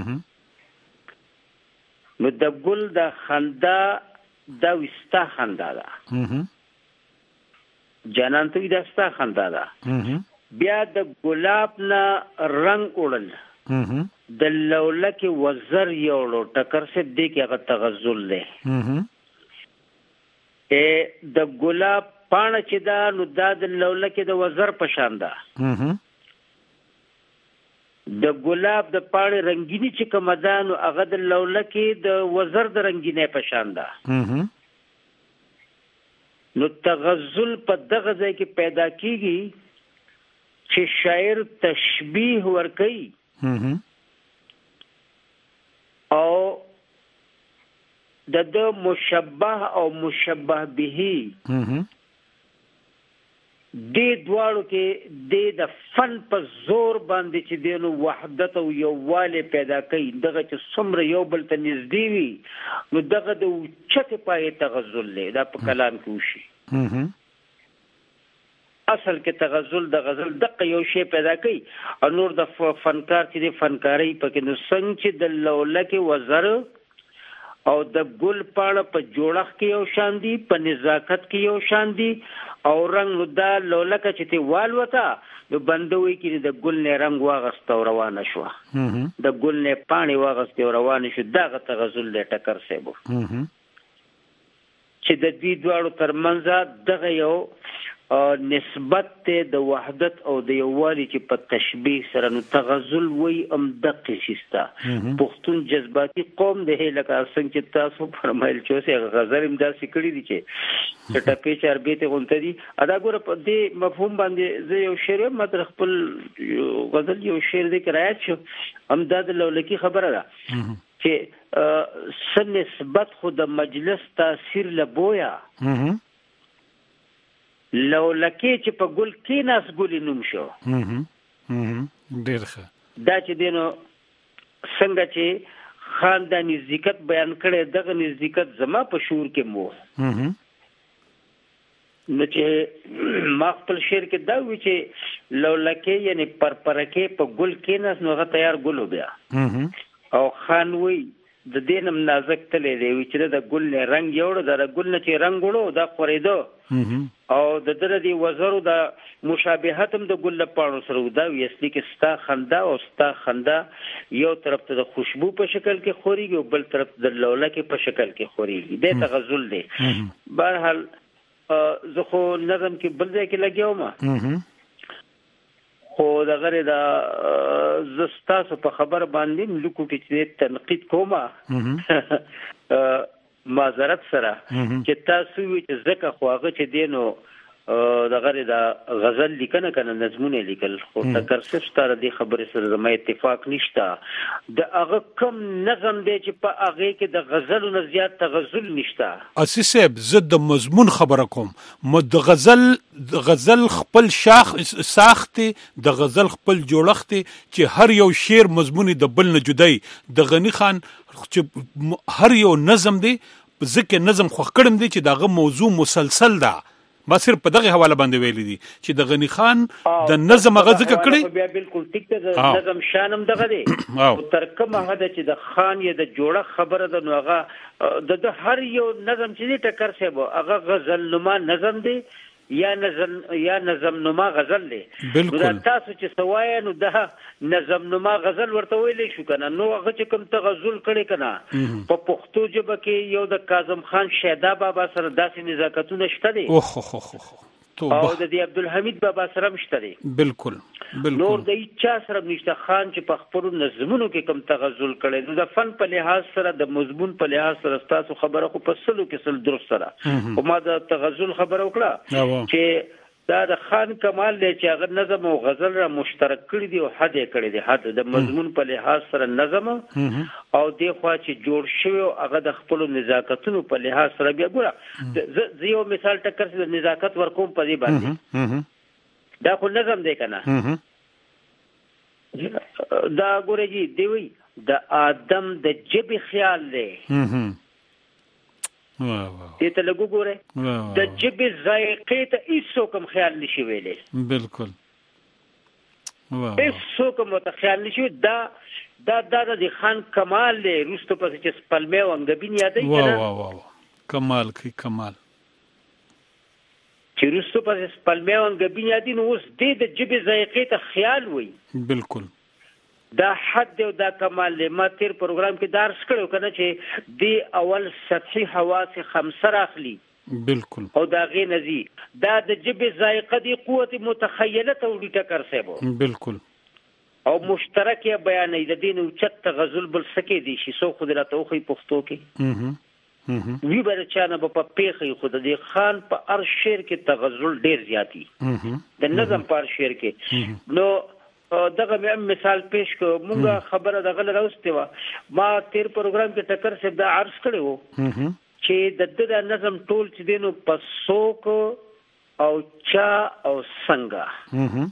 نو د ګل د خندا د وستا خندا ده جانان ته د وستا خندا ده بیا د ګلاب نه رنگ وړل د لولکه وزر یوړو ټکر سه دې کې هغه تغزل له ا د ګلاب پاڼه چې دا نو د لولکه د وزر په شان ده د ګلاب د پاڼې رنگینی چې کوم ده نو هغه د لولکه د وزر د رنگینه په شان ده نو تغزل په دغه ځای کې پیدا کیږي چې شاعر تشبیه ور کوي او د د مشبه او مشبه به دې دواړو کې د د فن په زور باندې چې دینو وحدت او یوواله پیدا کوي دغه چې څومره یو بل ته نږدې وي نو دغه د چته پای تغزل له دا په کلام کې وشي اصل کې تغزل د غزل دغه یو شی پیدا کوي او نور د فنکار چې د فنکاري په کې نو څنګه چې د لولکه وزر او د ګل پاڼه په جوړخ کې یو شان دي په نزاکت کې یو شان دي او رنگ نو دا لولکه چې تی والوتا نو بندوي کې د ګل نه رنگ واغست او روانه شو د ګل نه پانی واغست او روانه شو دغه تغزل له ټکر سیبو چې د دې دوړو ترمنځ دغه یو نسبت ته د وحدت او د یووالي چې په تشبیه سره نو تغزل وای ام دقه شستا پښتون جذباتي قوم ده لکه څنګه چې تاسو فرمایل چې غزل امدا سکړی دي چې ټپې چربېته غونته دي ادا ګور په دې مفهوم باندې زه یو شعر متر خپل غزل یو شعر دې کرایت شو امداد لولکی خبره ده چې سن نسبت خود مجلس تاثیر لبویا لولکه چې په ګل کې ناس ګل نوم شو ډیر ښه دا چې دینو څنګه چې خاندان نزدېکت بیان کړي دغه نزدېکت زما په شعور کې مو نو چې ما خپل شعر کې دا وی چې لولکه یعنی پرپرکه په ګل کې ناس نو هغه تیار ګل بیا او خان وی د دینم نازک تلې دی چې د ګل نه رنگ یوړ د ګل نه چې رنگ وړو دا خورېدو او د دره دی وزرو د مشابهت هم د ګل پاڼو سره دا ویسلی کې ستا خندا او ستا خندا یو طرف ته د خوشبو په شکل کې خوريږي او بل طرف د لولکه په شکل کې خوريږي د تغزل دی بهرحال زه خو نظم کې بل ځای کې لګیاو ما خو د غره د زستاسو په خبر باندې لکوټی چې تنقید کومه معذرت سره چې تاسو وی چې زکه خواغه چې دینو د غره د غزل لیکنه کنه نظمونه لیکل خو تکر څه ستاره دی خبره سره زما اتفاق نشته د هغه کم نظم دی چې په هغه کې د غزل نه زیات تغزل نشته اسی صاحب زه د مضمون خبره کوم مو د غزل غزل خپل شاخ ساخت د غزل خپل جوړخت چې هر یو شعر مضمون د بل نه جدای د غنی خان چې هر یو نظم دی ځکه نظم خو کړم دی چې دغه موضوع مسلسل ده ما صرف په دغه حواله باندې ویل دي چې د غنی خان د نظم غزه کړي بیا بالکل ټیک ته نظم شانم دغه دی او تر کومه هدا چې د خان یې د جوړه خبره د نوغه د هر یو نظم چې ټکر سه هغه غزل نما نظم دی یا نظم یا نظم نما غزل دی بالکل تاسو چې سوای نو د نظم نما غزل ورته ویلې شو کنه نو هغه چې کوم تغزل کړي کنه په پښتو ژبه کې یو د کاظم خان شیدا بابا سره داسې نزاکتونه شته دي اوه خو خو او د دې عبدالحمید بابا سره مشته دی بالکل بالکل نور د چا سره نشته. خان چې په خپل نظمونو کې کم تغزل کړي نو د فن په لحاظ سره د مضمون په لحاظ سره تاسو خبره خو په سلو کې سل درست سره او ما د تغزل خبره وکړه چې دا د خان کمال دی چې هغه نظم او غزل را مشترک کړی دی او حد یې کړی دی، حد د مضمون په لحاظ سره نظم او دی خوا چې جوړ شوی هغه د خپل نزاکتونو په لحاظ سره. بیا ګوره زه یو مثال ټکر د نزاکت ورکوم په دې باندې، دا خو نظم دی کنه. دا ګوره جی دی وی د آدم د جبې خیال دی دې ته لګو ګوره د جبې ذایقې ته هیڅ کوم خیال نشي ویلی. بالکل هیڅ کوم ته خیال نشي. دا دا دا د خان کمال دی روستو پس چې سپلمې او انګبین یادې کنه. واه واه واه کمال کی کمال چې روستو پس سپلمې او انګبین یادې نو اوس دې د جبې ذایقې ته خیال وي. بالکل دا حد او دا کمال له ما تیر پروګرام کې دارس کړو کنه چې دی اول سطحي حواس خمسه راخلي. بالکل او دا غي نزي دا د جبې ذایقه دی قوت متخیله ته وړي ټکر سیبو. بالکل او مشترک بیانې د دین او چت غزل بل سکه دي شي سو خود لا توخي پښتو کې وی بر چانه په پیخي خود د خان په ار شعر کې تغزل ډیر زیاتی د نظم پر شعر کې. نو دغه مې مثال پیش کو مونږه خبره دغه راوستي وا ما تیر پروګرام کې ټکر سے دا عرض کړو چې د د نظم ټول چې دینو پسوک او چا او څنګه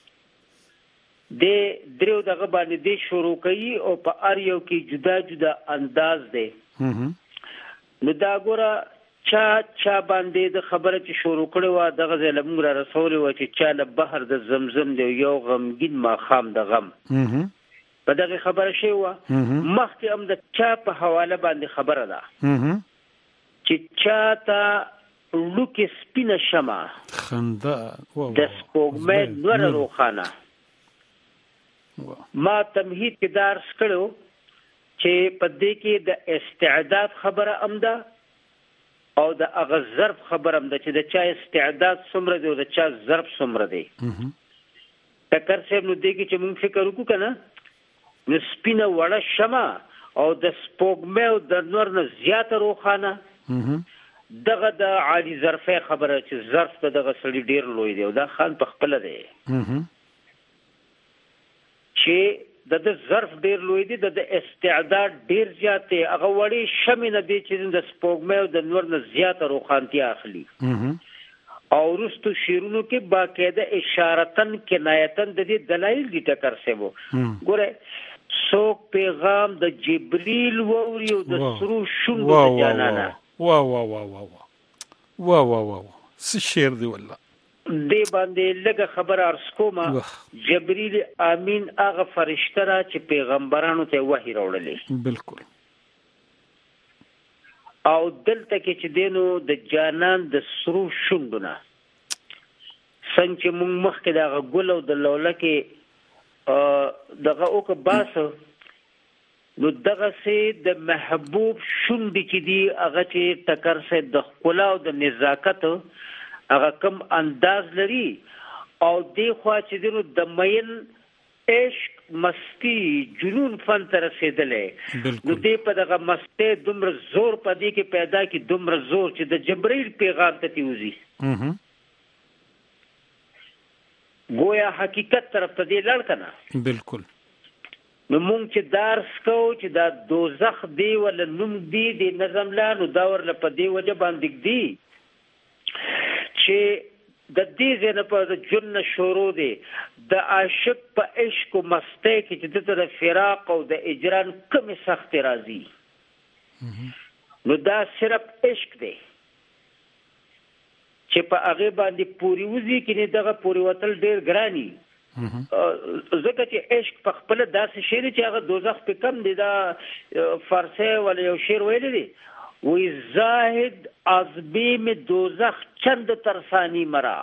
د دریو دغه باندې د شروع کوي او په ار یو کې جدا جدا انداز دی. نو دا ګوره چا چا باندې د خبره چې شروع کړو وا دغه زلمون را رسول و چې چا له بحر د زمزم دی یو غمگین ما خام د غم په دغه خبره شی و مخکې هم د چا په حواله باندې خبره ده چې چا ته لوک سپینه شمع خندا د سپوږمۍ نور روخانه. ما تمهید کې درس کړو چې په دې کې د استعداد خبره امده او د هغه ظرف خبرم ده چې د چا استعداد څومره دی او د چا ظرف څومره دی. ټکر صاحب نو دی چې موږ فکر وکړو کنه نو سپینه وړه شمع او د سپوږمۍ او د نور نه زیاته روخانه دغه د عالی ظرفه خبره چې ظرف ته دغه سړي ډیر لوی دی او دا خان په خپل دی چې د د ظرف ډیر لوی دی د استعداد ډیر زیات دی. هغه وړي شمع نه دی چې د سپوږمۍ او د نور نه زیاته روخانتیا اخلي. او رستو شیرونو کې باقاعده اشارتن کنایتن د دې دلایل دي ټکر سیبو. ګوره څوک پیغام د جبرئیل ووري او د سرو شوندو د جانانا. واه واه واه واه واه واه واه څه شعر دی والله. دې باندې لږه خبره ارس کومه. جبرئیل امین هغه فرشته را چې پیغمبرانو ته وحی راوړلې. بالکل. او دلته کې چې دینو د جانان د سرو شوندونه څنګه چې موږ مخکې دغه ګل او د لوله کې دغه اوکه باسه نو دغه سي د محبوب شوندې چې دی هغه چې ټکر سي د ښکلا او د نزاکت هغه کم انداز لري او دی خوا چې دینو د مین عشق مستی جنون فن ته رسیدلې نو دی په دغه مستی دومره زور په دې کې پیدا کی دومره زور چې د جبرئیل پیغام ته تیوزي گویا حقیقت طرف ته دی لړ کنه. بالکل. نو مونږ چې درس کو چې دا دوزخ دی ول نوم دی د نظم لا نو دا ورله په دی وجه باندې دی چې د دې زنه په جن شروع دی د عاشق په عشق او مستی کې چې د فراق او د اجران کم سخت راځي نو دا صرف عشق دی چې په هغه باندې پوری وزي کې نه دغه پوری وتل ډیر ګرانی ځکه چې عشق په خپل داسې شعر چې هغه دوزخ په کم دی دا فارسی ول یو شعر ویل دی وی زاهد از بیم دوزخ چند ترسانی مرا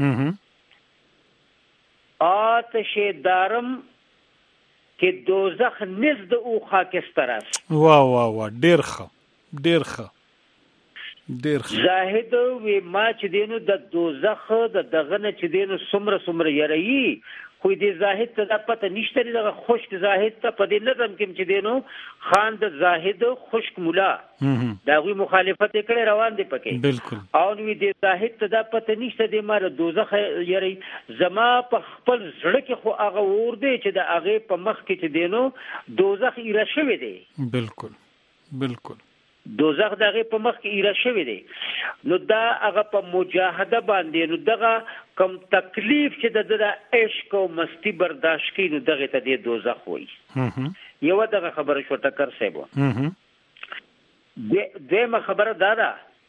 آتش دارم که دوزخ نزد او خاکستر است. واه واه واه ډیر ښه ډیر ښه ډیر زاهد وی ما چې دینو د دوزخ د دغه نه چې دینو سمره سمره یری خو دې زاهد ته د پته نشته دغه خشک زاهد ته په دې نظم کې چې دینو خان د زاهد خشک مولا دا غوي مخالفت کړي روان دي پکې بالکل او نو دې زاهد ته د پته نشته د مار دوزخ یری زما په خپل زړه کې خو هغه ور دي چې د هغه په مخ کې چې دینو دوزخ ایره شوی دی بالکل بالکل دوزخ دغه په مخ کې ایره شوی دی نو دا هغه په مجاهده باندې نو دغه کم تکلیف چې د د عشق او مستی برداشت کړي نو دغه ته د دوزخ وایي یو دغه خبره شو ټکر سیبو د دغه خبره دا ده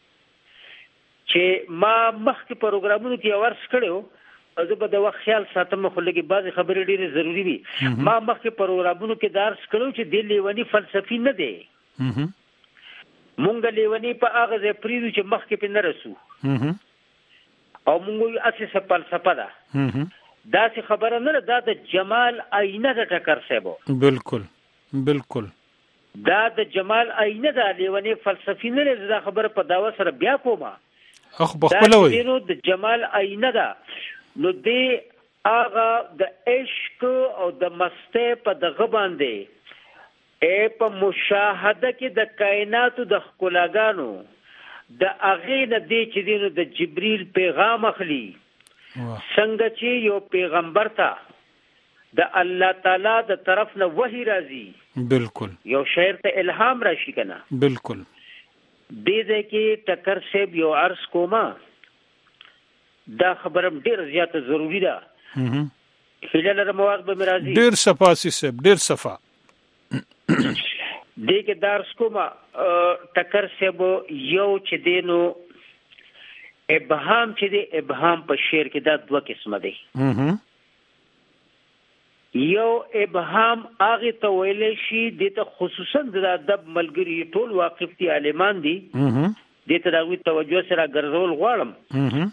چې ما مخکې پروګرامونو کې ورس کړو زه به د وخت خیال ساتم خو لګي بعض خبرې ډېرې ضروری دي ما مخکې پروګرامونو کې درس کړو چې د لیونی فلسفي نه دی مونږ لیونی په هغه ځای پریدو چې مخکې په نه رسو او مونږ اساسه فلسفه ده دا څه خبره نه ده د جمال آینه د ټکر سیبو بالکل بالکل دا د جمال آینه ده لیونی فلسفي نه ده دا خبره په داوا سره بیا کومه اخ بخپل وي نو د جمال آینه ده نو دې هغه د عشق او د مسته په دغه باندې اے په مشاهده کې د کائنات د خلاګانو د اغه نه دی چې دینو د جبرئیل پیغام اخلي څنګه چې یو پیغمبر ته د الله تعالی د طرف نه وحی راځي بالکل یو شاعر ته الهام راشي کنه بالکل دې دې کې ټکر سیب یو عرض کوما دا خبره ډیره زیاته ضروری ده هله لر مواقع به مرাজি ډیر صفاسی سیب ډیر صفا دې کې درس کومه ټکر سیب یو چې دینو ابهام چې دی ابهام په شعر کې دا دوه قسمه دي یو ابهام هغه ته ویل شي د ته خصوصا د ادب ملګری ټول واقف دي عالمان دي د ته راوي توجه سره ګرځول غواړم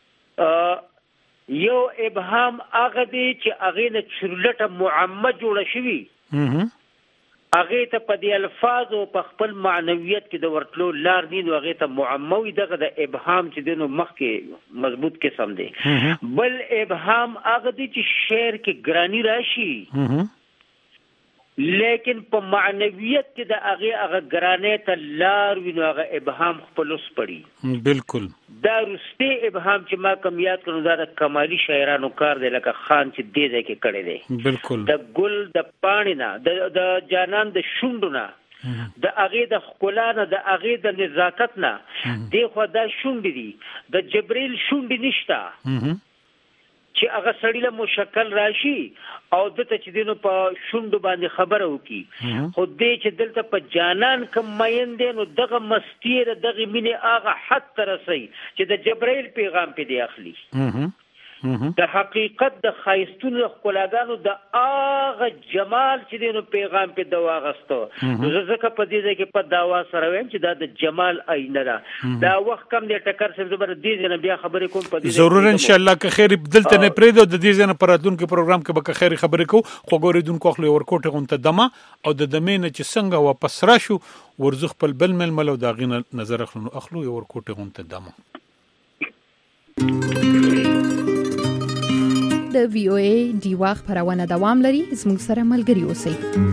یو ابهام هغه دی چې هغه نه چرلټه معمد جوړ شوی هغه ته په دی الفاظ او په خپل معنویت کې د ورتلو لار دي نو هغه ته معموي دغه د ابهام چې دینو مخ کې مضبوط قسم دی بل ابهام هغه دی چې شعر کې ګرانی راشي لیکن په معنویت کې د هغه هغه ګرانه ته لار وینو هغه ابهام خپلوس پړي بالکل دا رسته ابهام چې ما کم یاد کړو دا د کمالي شاعرانو کار دی لکه خان چې دې دې کې کړي دی بالکل د ګل د پانی نه د د جانان د شوندو نه د هغه د خلانه د هغه د نزاکت نه دی خو دا شوند دي د جبرئیل شوند نشتا چې هغه سړی له مشکل راشي او دته چې دینو په شوندو باندې خبره وکي خو دې چې دلته په جانان کم مایندې نو دغه مستیره دغه مینه هغه حد تر رسي چې د جبرائیل پیغام په دی اخلي د حقیقت د خایستونو خلاګانو د هغه جمال چې دینو پیغام په دوا غستو زکه په دې ځای کې په داوا سره ویم چې دا د جمال آینه ده دا وخت کم دی ټکر سم زبر دې نه بیا خبرې کوم په دې ضرور ان شاء الله که خیر دلته نه پریدو د دې ځنه پراتونکو پروګرام کې به خیر خبرې کو خو ګوریدونکو خپل ورکوټه غونته دمه او د دمینه چې څنګه واپس راشو ورزخ په بل مل مل او دا غینه نظر اخلو اخلو یو ورکوټه غونته دمه د وی او ای دی واخ پرونه دوام لري زموږ سره ملګری اوسئ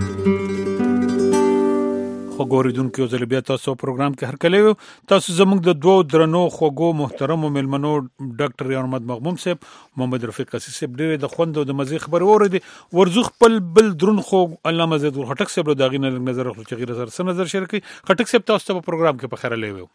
خو ګوریدونکو زل بیا تاسو پروګرام کې هر کله تاسو زموږ د دوه درنو خوګو محترم ملمنو ډاکټر احمد مغموم صاحب محمد رفیق قسی صاحب ډېر د خوند او د مزي خبر اوریدي ورزخ بل بل درن خو علامه زید الخټک صاحب د غینه نظر خپل چې غیر سره نظر شریک خټک صاحب تاسو په پروګرام کې په خیر لوي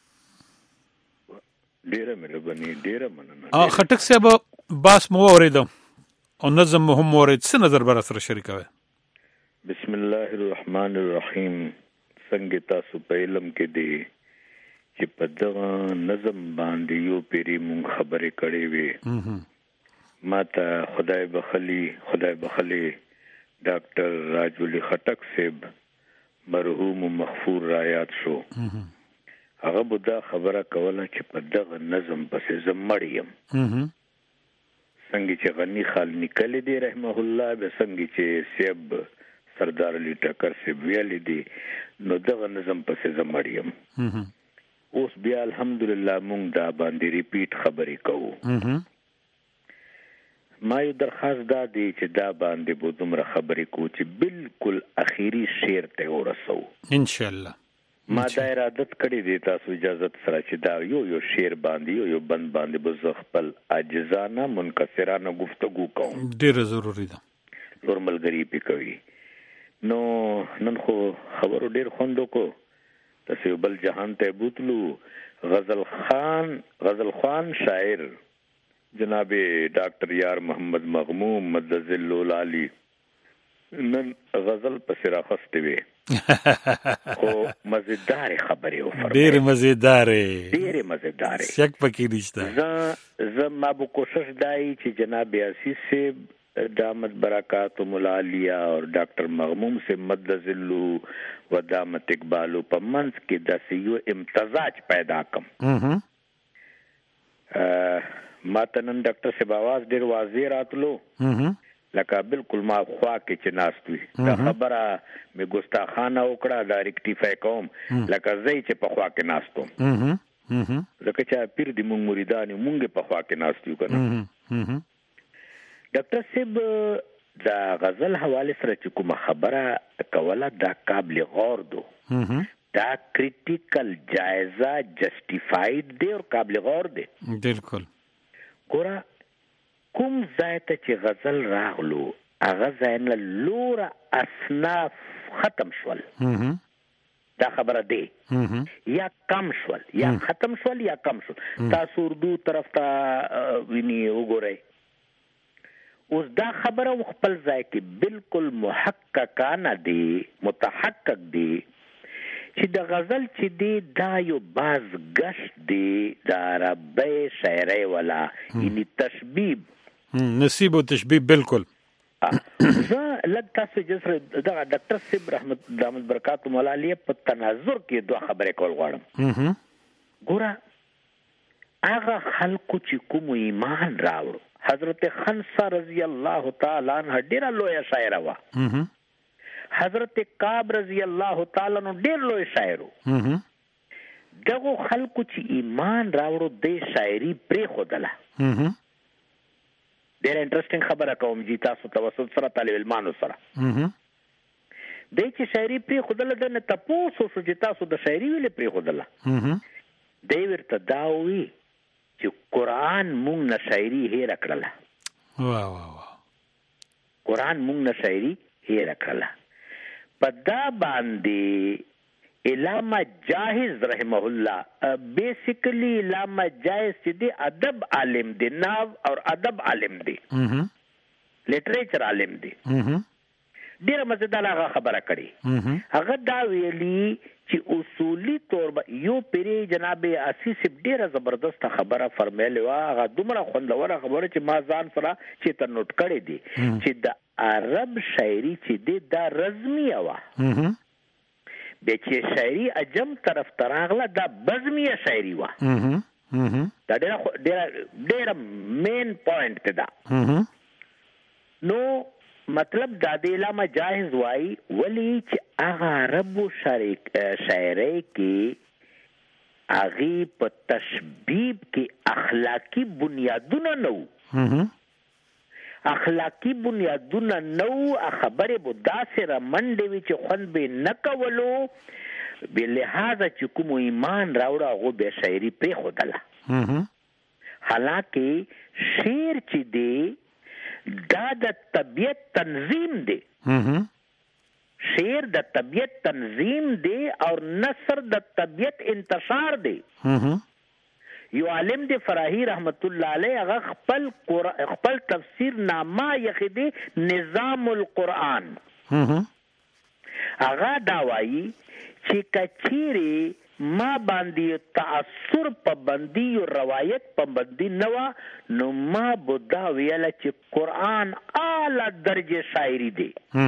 ډیره مهرباني ډیره مننه ا خټک صاحب باس مو اوریدم او نظم هم اورید څه نظر بر سره شریکوي بسم الله الرحمن الرحیم څنګه تاسو په علم کې دی چې په دغه نظم باندې یو پیری مونږ خبرې کړې وي ماته خدای بخلی خدای بخلی ډاکټر راجولی خټک صاحب مرحوم مغفور را یاد شو هغه بودا خبره کوله چې په دغه نظم پسې زمړیم څنګه چې غنی خال نکلې دی رحمه الله به څنګه چې سیب سردار علی ټکر سی ویل دی نو دغه نظم پسې زمړیم اوس بیا الحمدلله مونږ دا باندې ریپیټ خبرې کوو. ما یو درخواست دا دی چې دا باندې به دومره خبرې کوو چې بالکل اخیری شعر ته ورسو ان شاء الله. ما دا ارادت کړې دی تاسو اجازه سره چې دا یو یو شعر باندې یو یو بند باندې به زه خپل عاجزانه منکسرانه گفتگو کوم. ډیره ضروری ده. نور ملګری پې کوي. نو نن خو خبرو ډیر خوند وکړو. تاسو بل جهان ته بوتلو. غزل خان غزل خان شاعر جناب ډاکټر یار محمد مغموم مدذل العالی نن غزل پسې راخسته وي. خو مزیدار خبرې وفرمایي. ډېر مزیدار ډېر مزیدار شک پکې نشته. زه زه ما به کوشش دای چې جناب یاسین سے دامت برکاتهم العالیہ اور ډاکټر مغموم سے مدذل و دامت اقبال په منځ کې داسې یو امتزاج پیدا کم. ما ته نن ډاکټر صاحب आवाज ډیر واضح راتلو لکه بالکل ما خوا کې چې ناست وي. دا خبره مې ګستاخانه وکړه دا ریکټیفای کوم لکه زه چې په خوا کې ناست وم ځکه چې پیر دې مونږ مریدان مونږ په خوا کې ناست یو کنه. ډاکټر صاحب دا غزل حواله سره چې کومه خبره کوله دا قابل غور دو. دا کریټیکل جایزه جسټیفاید دی او قابل غور دی. بالکل. ګوره کوم ځای ته چې غزل راغلو هغه ځای نه لوره اصناف ختم شول. دا خبره دی یا کم شول یا ختم شول یا کم شول. تاسو اردو طرف ته ویني وګورئ. اوس دا خبره خپل ځای کې بالکل محققانه دی متحقق دی چې د غزل چې دی دا یو بازگشت دی د عربی شاعرۍ والا یعنی تشبیب نصیب و تشبیب. بالکل. زه لږ تاسو جسر دغه ډاکټر صاحب رحمت دامت برکاتهم العالیہ په تناظر کې دوه خبرې کول غواړم. ګوره هغه خلکو چې کوم ایمان راوړو حضرت خنسا رضی الله تعالی عنها ډیره لویه شاعره وه. حضرت کعب رضی الله تعالی عنہ ډیر لوی شاعر وو. دغه خلکو چې ایمان راوړو د شاعري پرې خودله. ډیر انټرېسټینګ خبره کوم چې تاسو توسط سره طالب علمانو سره د چې شاعري پرې خودله د نه تاسو شو چې تاسو د شاعري ویلې پرې خودله. د ورته دا وی چې قرآن مونږ نه شاعري هېره کړله. واه واه واه. قرآن مونږ نه شاعري هېره کړله. په دا باندې علامه جاهز رحمه الله بیسیکلی علامه جاهز چې دی ادب عالم دی ناو او ادب عالم دی لټریچر عالم دی. ډیره مزیدار هغه خبره کړي. هغه دا ویلي چې اصولی طور یو پیری جناب اسیس ډیره زبردست خبره فرمایلی و. هغه دومره خوندوره خبره چې ما ځان سره چې ته نوٹ کړی دی چې د عرب شاعری چې دی دا رزمیه وه. د چې شاعری عجم طرف ته راغله دا بزمیه شاعری وه. دا ډیره ډیره ډیره مین پوینټ دی دا. نو مطلب دا د علامه جاهز وایي ولی چې هغه عربو شاعرۍ کې هغې په تشبیب کې اخلاقي بنیادونه نه وو. اخلاقي بنیادونه نه وو. خبرې به داسې رامنډې وي چې خوند به یې نه کولو. بلحاظه چې کوم ایمان راوړه هغو بیا شاعري پرېښودله. حالانکه شعر چې دی دا د طبیعت تنظیم دی. شعر د طبیعت تنظیم دی او نثر د طبیعت انتشار دی. یو عالم دی فراهی رحمت الله علیه هغه خپل خپل تفسیر نامه یې دی نظام القرآن. هغه دا وایي چې کچېرې ما باندې تأثر پابندي او روایت پابندي نه وه نو ما به دا ویله چې قرآن اعلی درجه شاعري دی.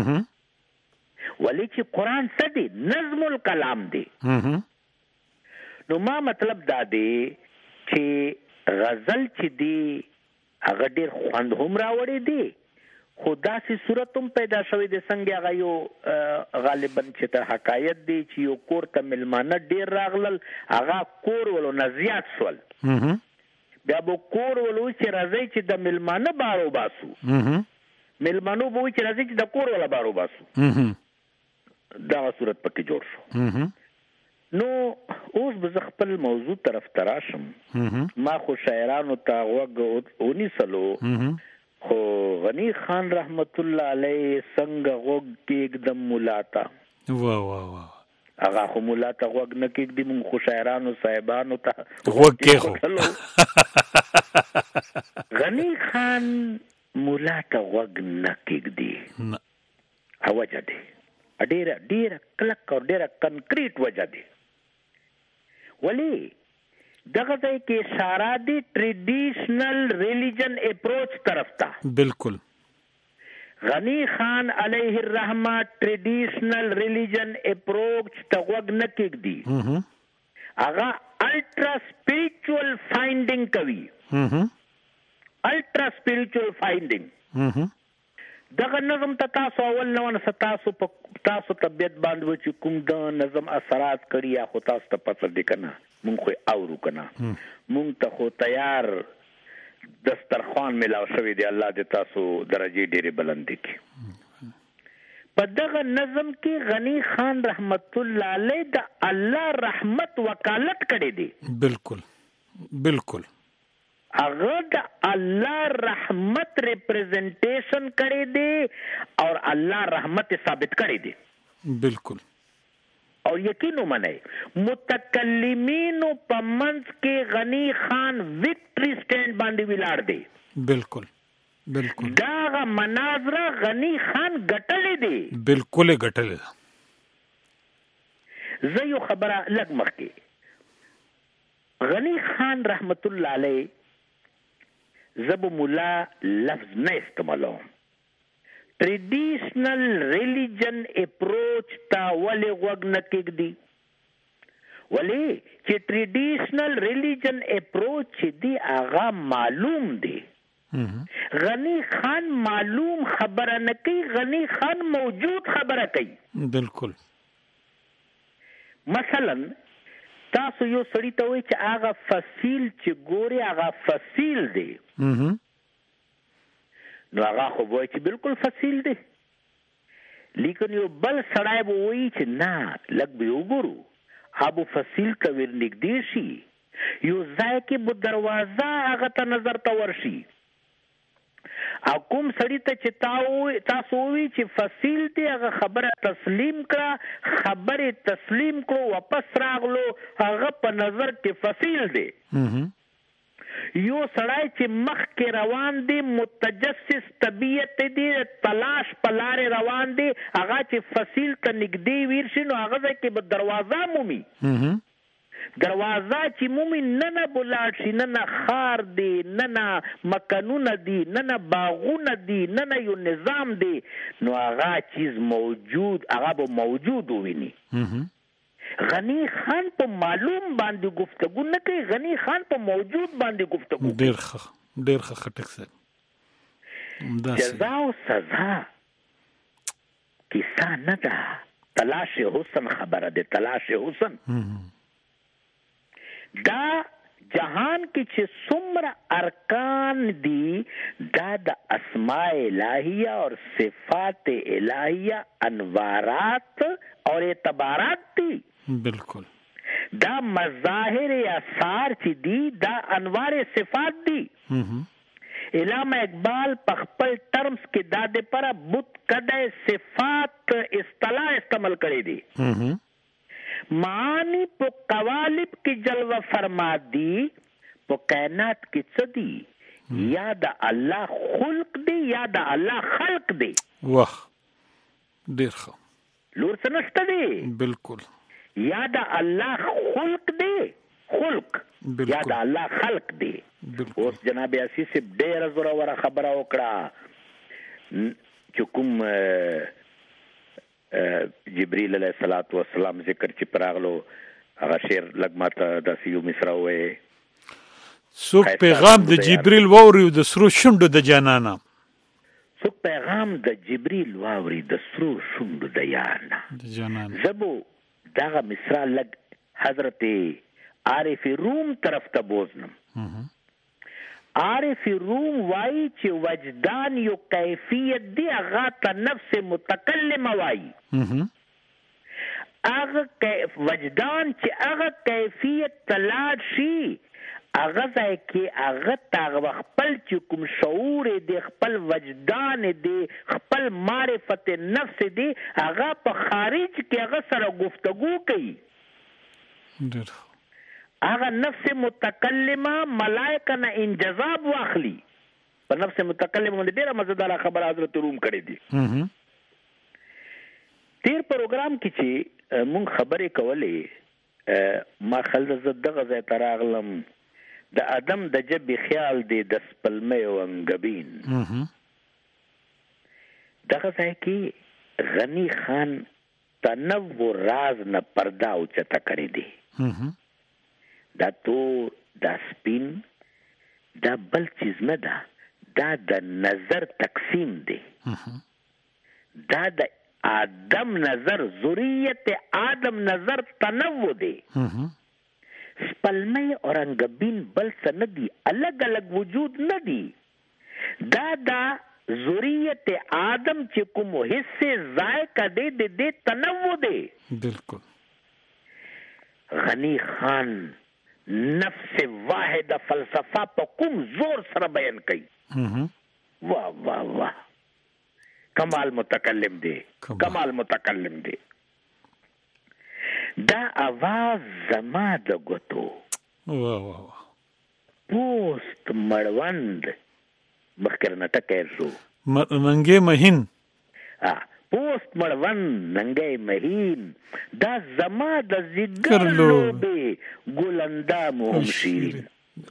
ولی چې قرآن څه دی نظم الکلام دی. نو ما مطلب دا دی چې غزل چې دی هغه ډېر خوند هم راوړی دی خو داسې صورت هم پیدا شوی د څنګه هغه یو غالبا چې ته حکایت دی چې یو کور ته ملمانه ډیر راغلل هغه کور ولو نه زیات شول بیا به کور ولو چې راځي چې د ملمانه بارو باسو ملمانو به چې راځي چې د کور ولا بارو باسو دا صورت پکې جوړ شو نو اوس به خپل موضوع طرف تراشم ما خو شاعرانو ته وګ اونې سلو خو غنی خان رحمت الله علیه څنګه وګ کې एकदम مولاتا واه واه واه هغه خو مولاتا وګ نه کې دې مون خو شاعرانو صاحبانو ته وګ کې خو غنی خان مولاتا وګ نه کې دې اوجه دې ډیره ډیره کلک او ډیره کنکریټ وجه دې ولی دغه ځای کې اشاره دی ټریډیشنل ریلیجن اپروچ طرف ته بالکل غنی خان علیه الرحمه ټریډیشنل ریلیجن اپروچ ته وګ نه کېږدي هغه الټرا سپیریچوال فایندینګ کوي الټرا سپیریچوال فایندینګ دغه نظم ته تاسو اول نو نه تاسو په تاسو طبيعت باندې چې کوم د نظم اثرات کړی یا خو تاسو ته پته دی کنه مونږ خو اورو کنه مونږ ته خو تیار دسترخوان ملاو شوی دی الله دې تاسو درجه ډېرې بلند کړي په دغه نظم کې غنی خان رحمت الله علیه د الله رحمت وکالت کړی دی بالکل بالکل هغه د الله رحمت ریپرزنټیشن کړی دی اور الله رحمت ثابت کړی دی بالکل اور یقین ومنئ متکلمین په منځ کې غنی خان وکټری سټینډ باندې ولاړ دی بالکل بالکل دا مناظره غنی خان ګټلې دی بالکل ګټلې زه یو خبره لږ مخکې غنی خان رحمت الله علیه زب مولا لفظ نه استعمالوم ټریډیشنل ریلیجن اپروچ تا ولې وګ نه کېږدي ولې چې ټریډیشنل ریلیجن اپروچ دی هغه معلوم دی غنی خان معلوم خبره نه کوي غنی خان موجود خبره کوي بالکل مثلا تاسو یو سړی ته وایي چې هغه فصیل چې ګوري هغه فصیل دی نو هغه خو وایي چې بالکل فصیل دی لیکن یو بل سړی به وایي چې نه لږ به وګورو ابو فصیل ته ورنږدې شي یو ځای کې به دروازه هغه ته نظر ته ورشي او کوم سړی ته چې تاسو وایي چې فصیل دی هغه خبره تسلیم کړه خبره تسلیم کړو واپس راغلو هغه په نظر کې فصیل دی یو سړی چې مخ کې روان دی متجسس طبیعت دی تلاش په لارې روان دی هغه چې فصیل ته نږدې ورشي نو هغه ځای کې به دروازه مومي دروازه چې مومي نه نه بلاړ شي نه نه خار دی نه نه مکانونه دي نه نه باغونه دي نه نه یو نظام دی نو هغه چیز موجود هغه به موجود وویني غنی خان په معلوم باندې گفتگو نه کوي غنی خان په موجود باندې گفتگو ډیر ښه ډیر ښه خټک سره جزا او سزا کیسه نه ده تلاش حسن خبره ده تلاش حسن دا جهان کې چې څومره ارکان دي دا د اسماء الہیہ اور صفات الہیہ انوارات اور اعتبارات دي بالکل دا مظاهر اثار چې دي دا انوار صفات دي علامہ اقبال په خپل ټرمز کې دا د پر بت کده صفات اصطلاح استعمال کړی دي معانی په قوالب کې جلوه فرما دي په کائنات کې څه دي یا د الله خلق دی یا د الله خلق دی واه ډیر ښه لور څه نشته دی بالکل یا د الله خلق دی خلق یا د الله خلق دی اوس جناب عاصی سے ډیر زوره وره خبره وکړه چې کوم جبريل عليه الصلاه والسلام ذکر چې پراغلو هغه شعر لګ ماته د سیو مصرا وې سو پیغام د جبريل ووري د سرو شوندو د جانانا څوک پیغام د جبريل واوري د سرو شونډو د یارنا د جانان زبو دغه مصرا لګ حضرت عارف روم طرف ته بوزنم عارف روم وای چې وجدان یو کیفیت دی هغه ته نفس متکلم وای هغه وجدان چې هغه کیفیت تلاش شي هغه ځای کې هغه تا خپل چې کوم شعور دی خپل وجدان دی خپل معرفت نفس دی هغه په خارج کې هغه سره گفتگو کوي هغه نفس متکلمه ملائکه نه انجذاب واخلي په نفس متکلمه باندې ډیره مزیدار خبر حضرت روم کړی دی تیر پروګرام کې چې مونږ خبرې کولې ما خلد دغه ځای ته راغلم د ادم د جبې خیال دی د سپلمۍ او انګبین دغه ځای کې غنی خان تنو راز نه پردا اوچته کړی دی دا تو دا سپین دا بل چیز نه ده دا د نظر تقسیم دی دا د آدم نظر ذریت آدم نظر تنوع دی سپلمۍ اور انگبین بل څه نه دي الگ الگ وجود نه دي دا دا ذریت آدم چې کوم حصے ذائقہ دی د دې تنوع دی بالکل غنی خان نفس واحد فلسفه په کوم زور سره بیان کوي واہ واہ واہ کمال متکلم دی کمال متکلم دی دا आवाज زما د غوتو واہ واہ واہ پوست مړوند مخکرنه ټکر شو منګه مهین ا پوست مړوند ننګې مهین دا زما د زیګر لوبه ګلندام هم شیرین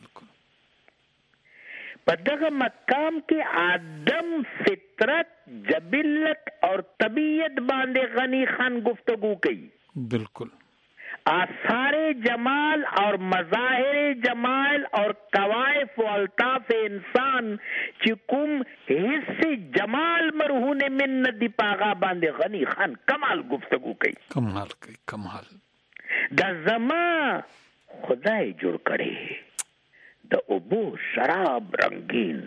په دغه مقام کې آدم فطرت جبلت اور طبیعت باندې غنی خان گفتگو کوي بالکل آثار جمال اور مظاہر جمال اور قوائف و الطاف انسان چکم حص جمال مرہون من ندی پاغا باندے غنی خان کمال گفتگو کئی کمال کئی کمال دا زمان خدای جوڑ کرے دا ابو شراب رنگین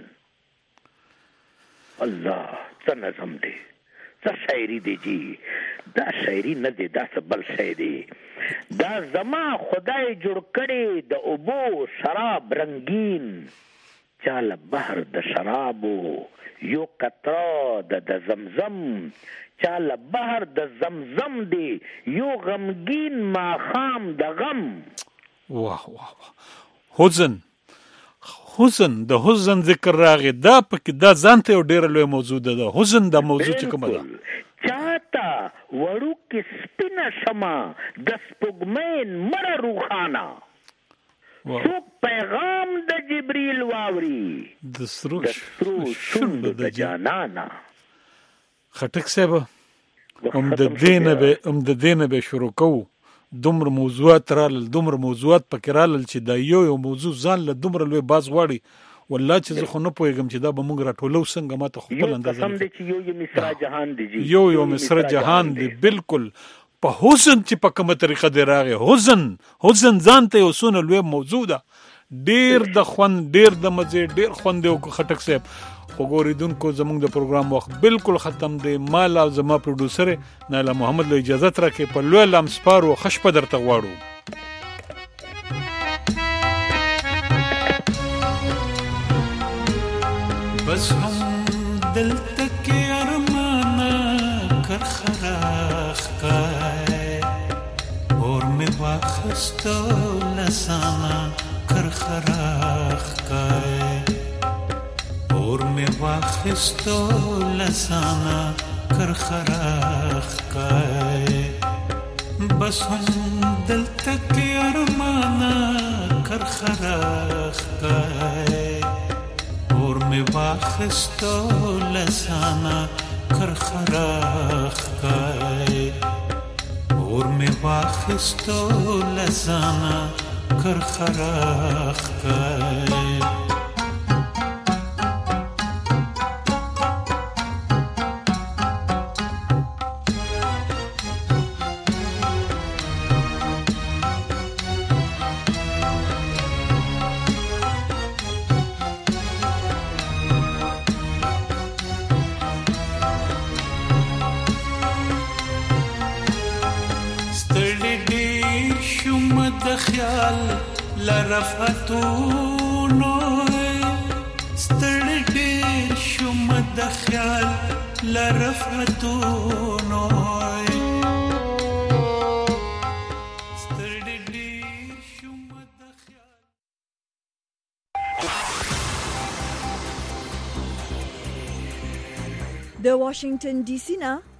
اللہ تا نظم دے دا شاعری دی جی دا شاعری نه دی دا سبل شاعری دی دا زما خدای جوړ کړي د اوبو شراب رنگین چال بحر د شرابو یو قطره د د زمزم چال بحر د زمزم دی یو غمگین ما خام د غم واه واه حزن حزن د حزن ذکر راغی دا پکې دا ځانته یو ډیره لوی موضوع ده حزن د موضوع چې کومه ده چاته وړو کې سپینه شمه د سپوږمۍ مړه روخانه څوک پیغام د جبريل واوري د سرو شونډو د جانانا خټک صاحب هم د دینه به هم د دینه به شروع کوو دومره موضوعات رالل دومره موضوعات پکې رالل چې دا یو یو موضوع ځان له دومره لوی باز غواړي والله چې زه خو نه پوهېږم چې دا به موږ راټولو څنګه ما ته خپل اندازه قسم دی چې یو یو مصرا جهان دی یو یو مصرا جهان دی بالکل په حسن چې په کومه طریقه دی راغی حسن حسن ځان ته یو څونه لوی موضوع ده ډېر د خوند ډېر د مزې ډېر خوند دی خټک صاحب خو ګورېدونکو زموږ د پروګرام وخت بالکل ختم دی ما لا زما پروډوسر ناله محمد له اجازت راکې په لوی لام سپارو خش په درته غواړو بس هم دلته کې ارمانه کر خراخ کای اور می واخستو لسانا کر خراخ کای اور می واخستو لسانا کر خراخ کای بس هم دلته کې ارمانه کر خراخ کای اور می واخستو لسانا کر خراخ کای اور می واخستو لسانا کر خراخ کای خیال لرفتونو ستړي ډېر شوم د خیال لرفتونو ستړي ډېر شوم د خیال. د واشنگټن ډي سي نه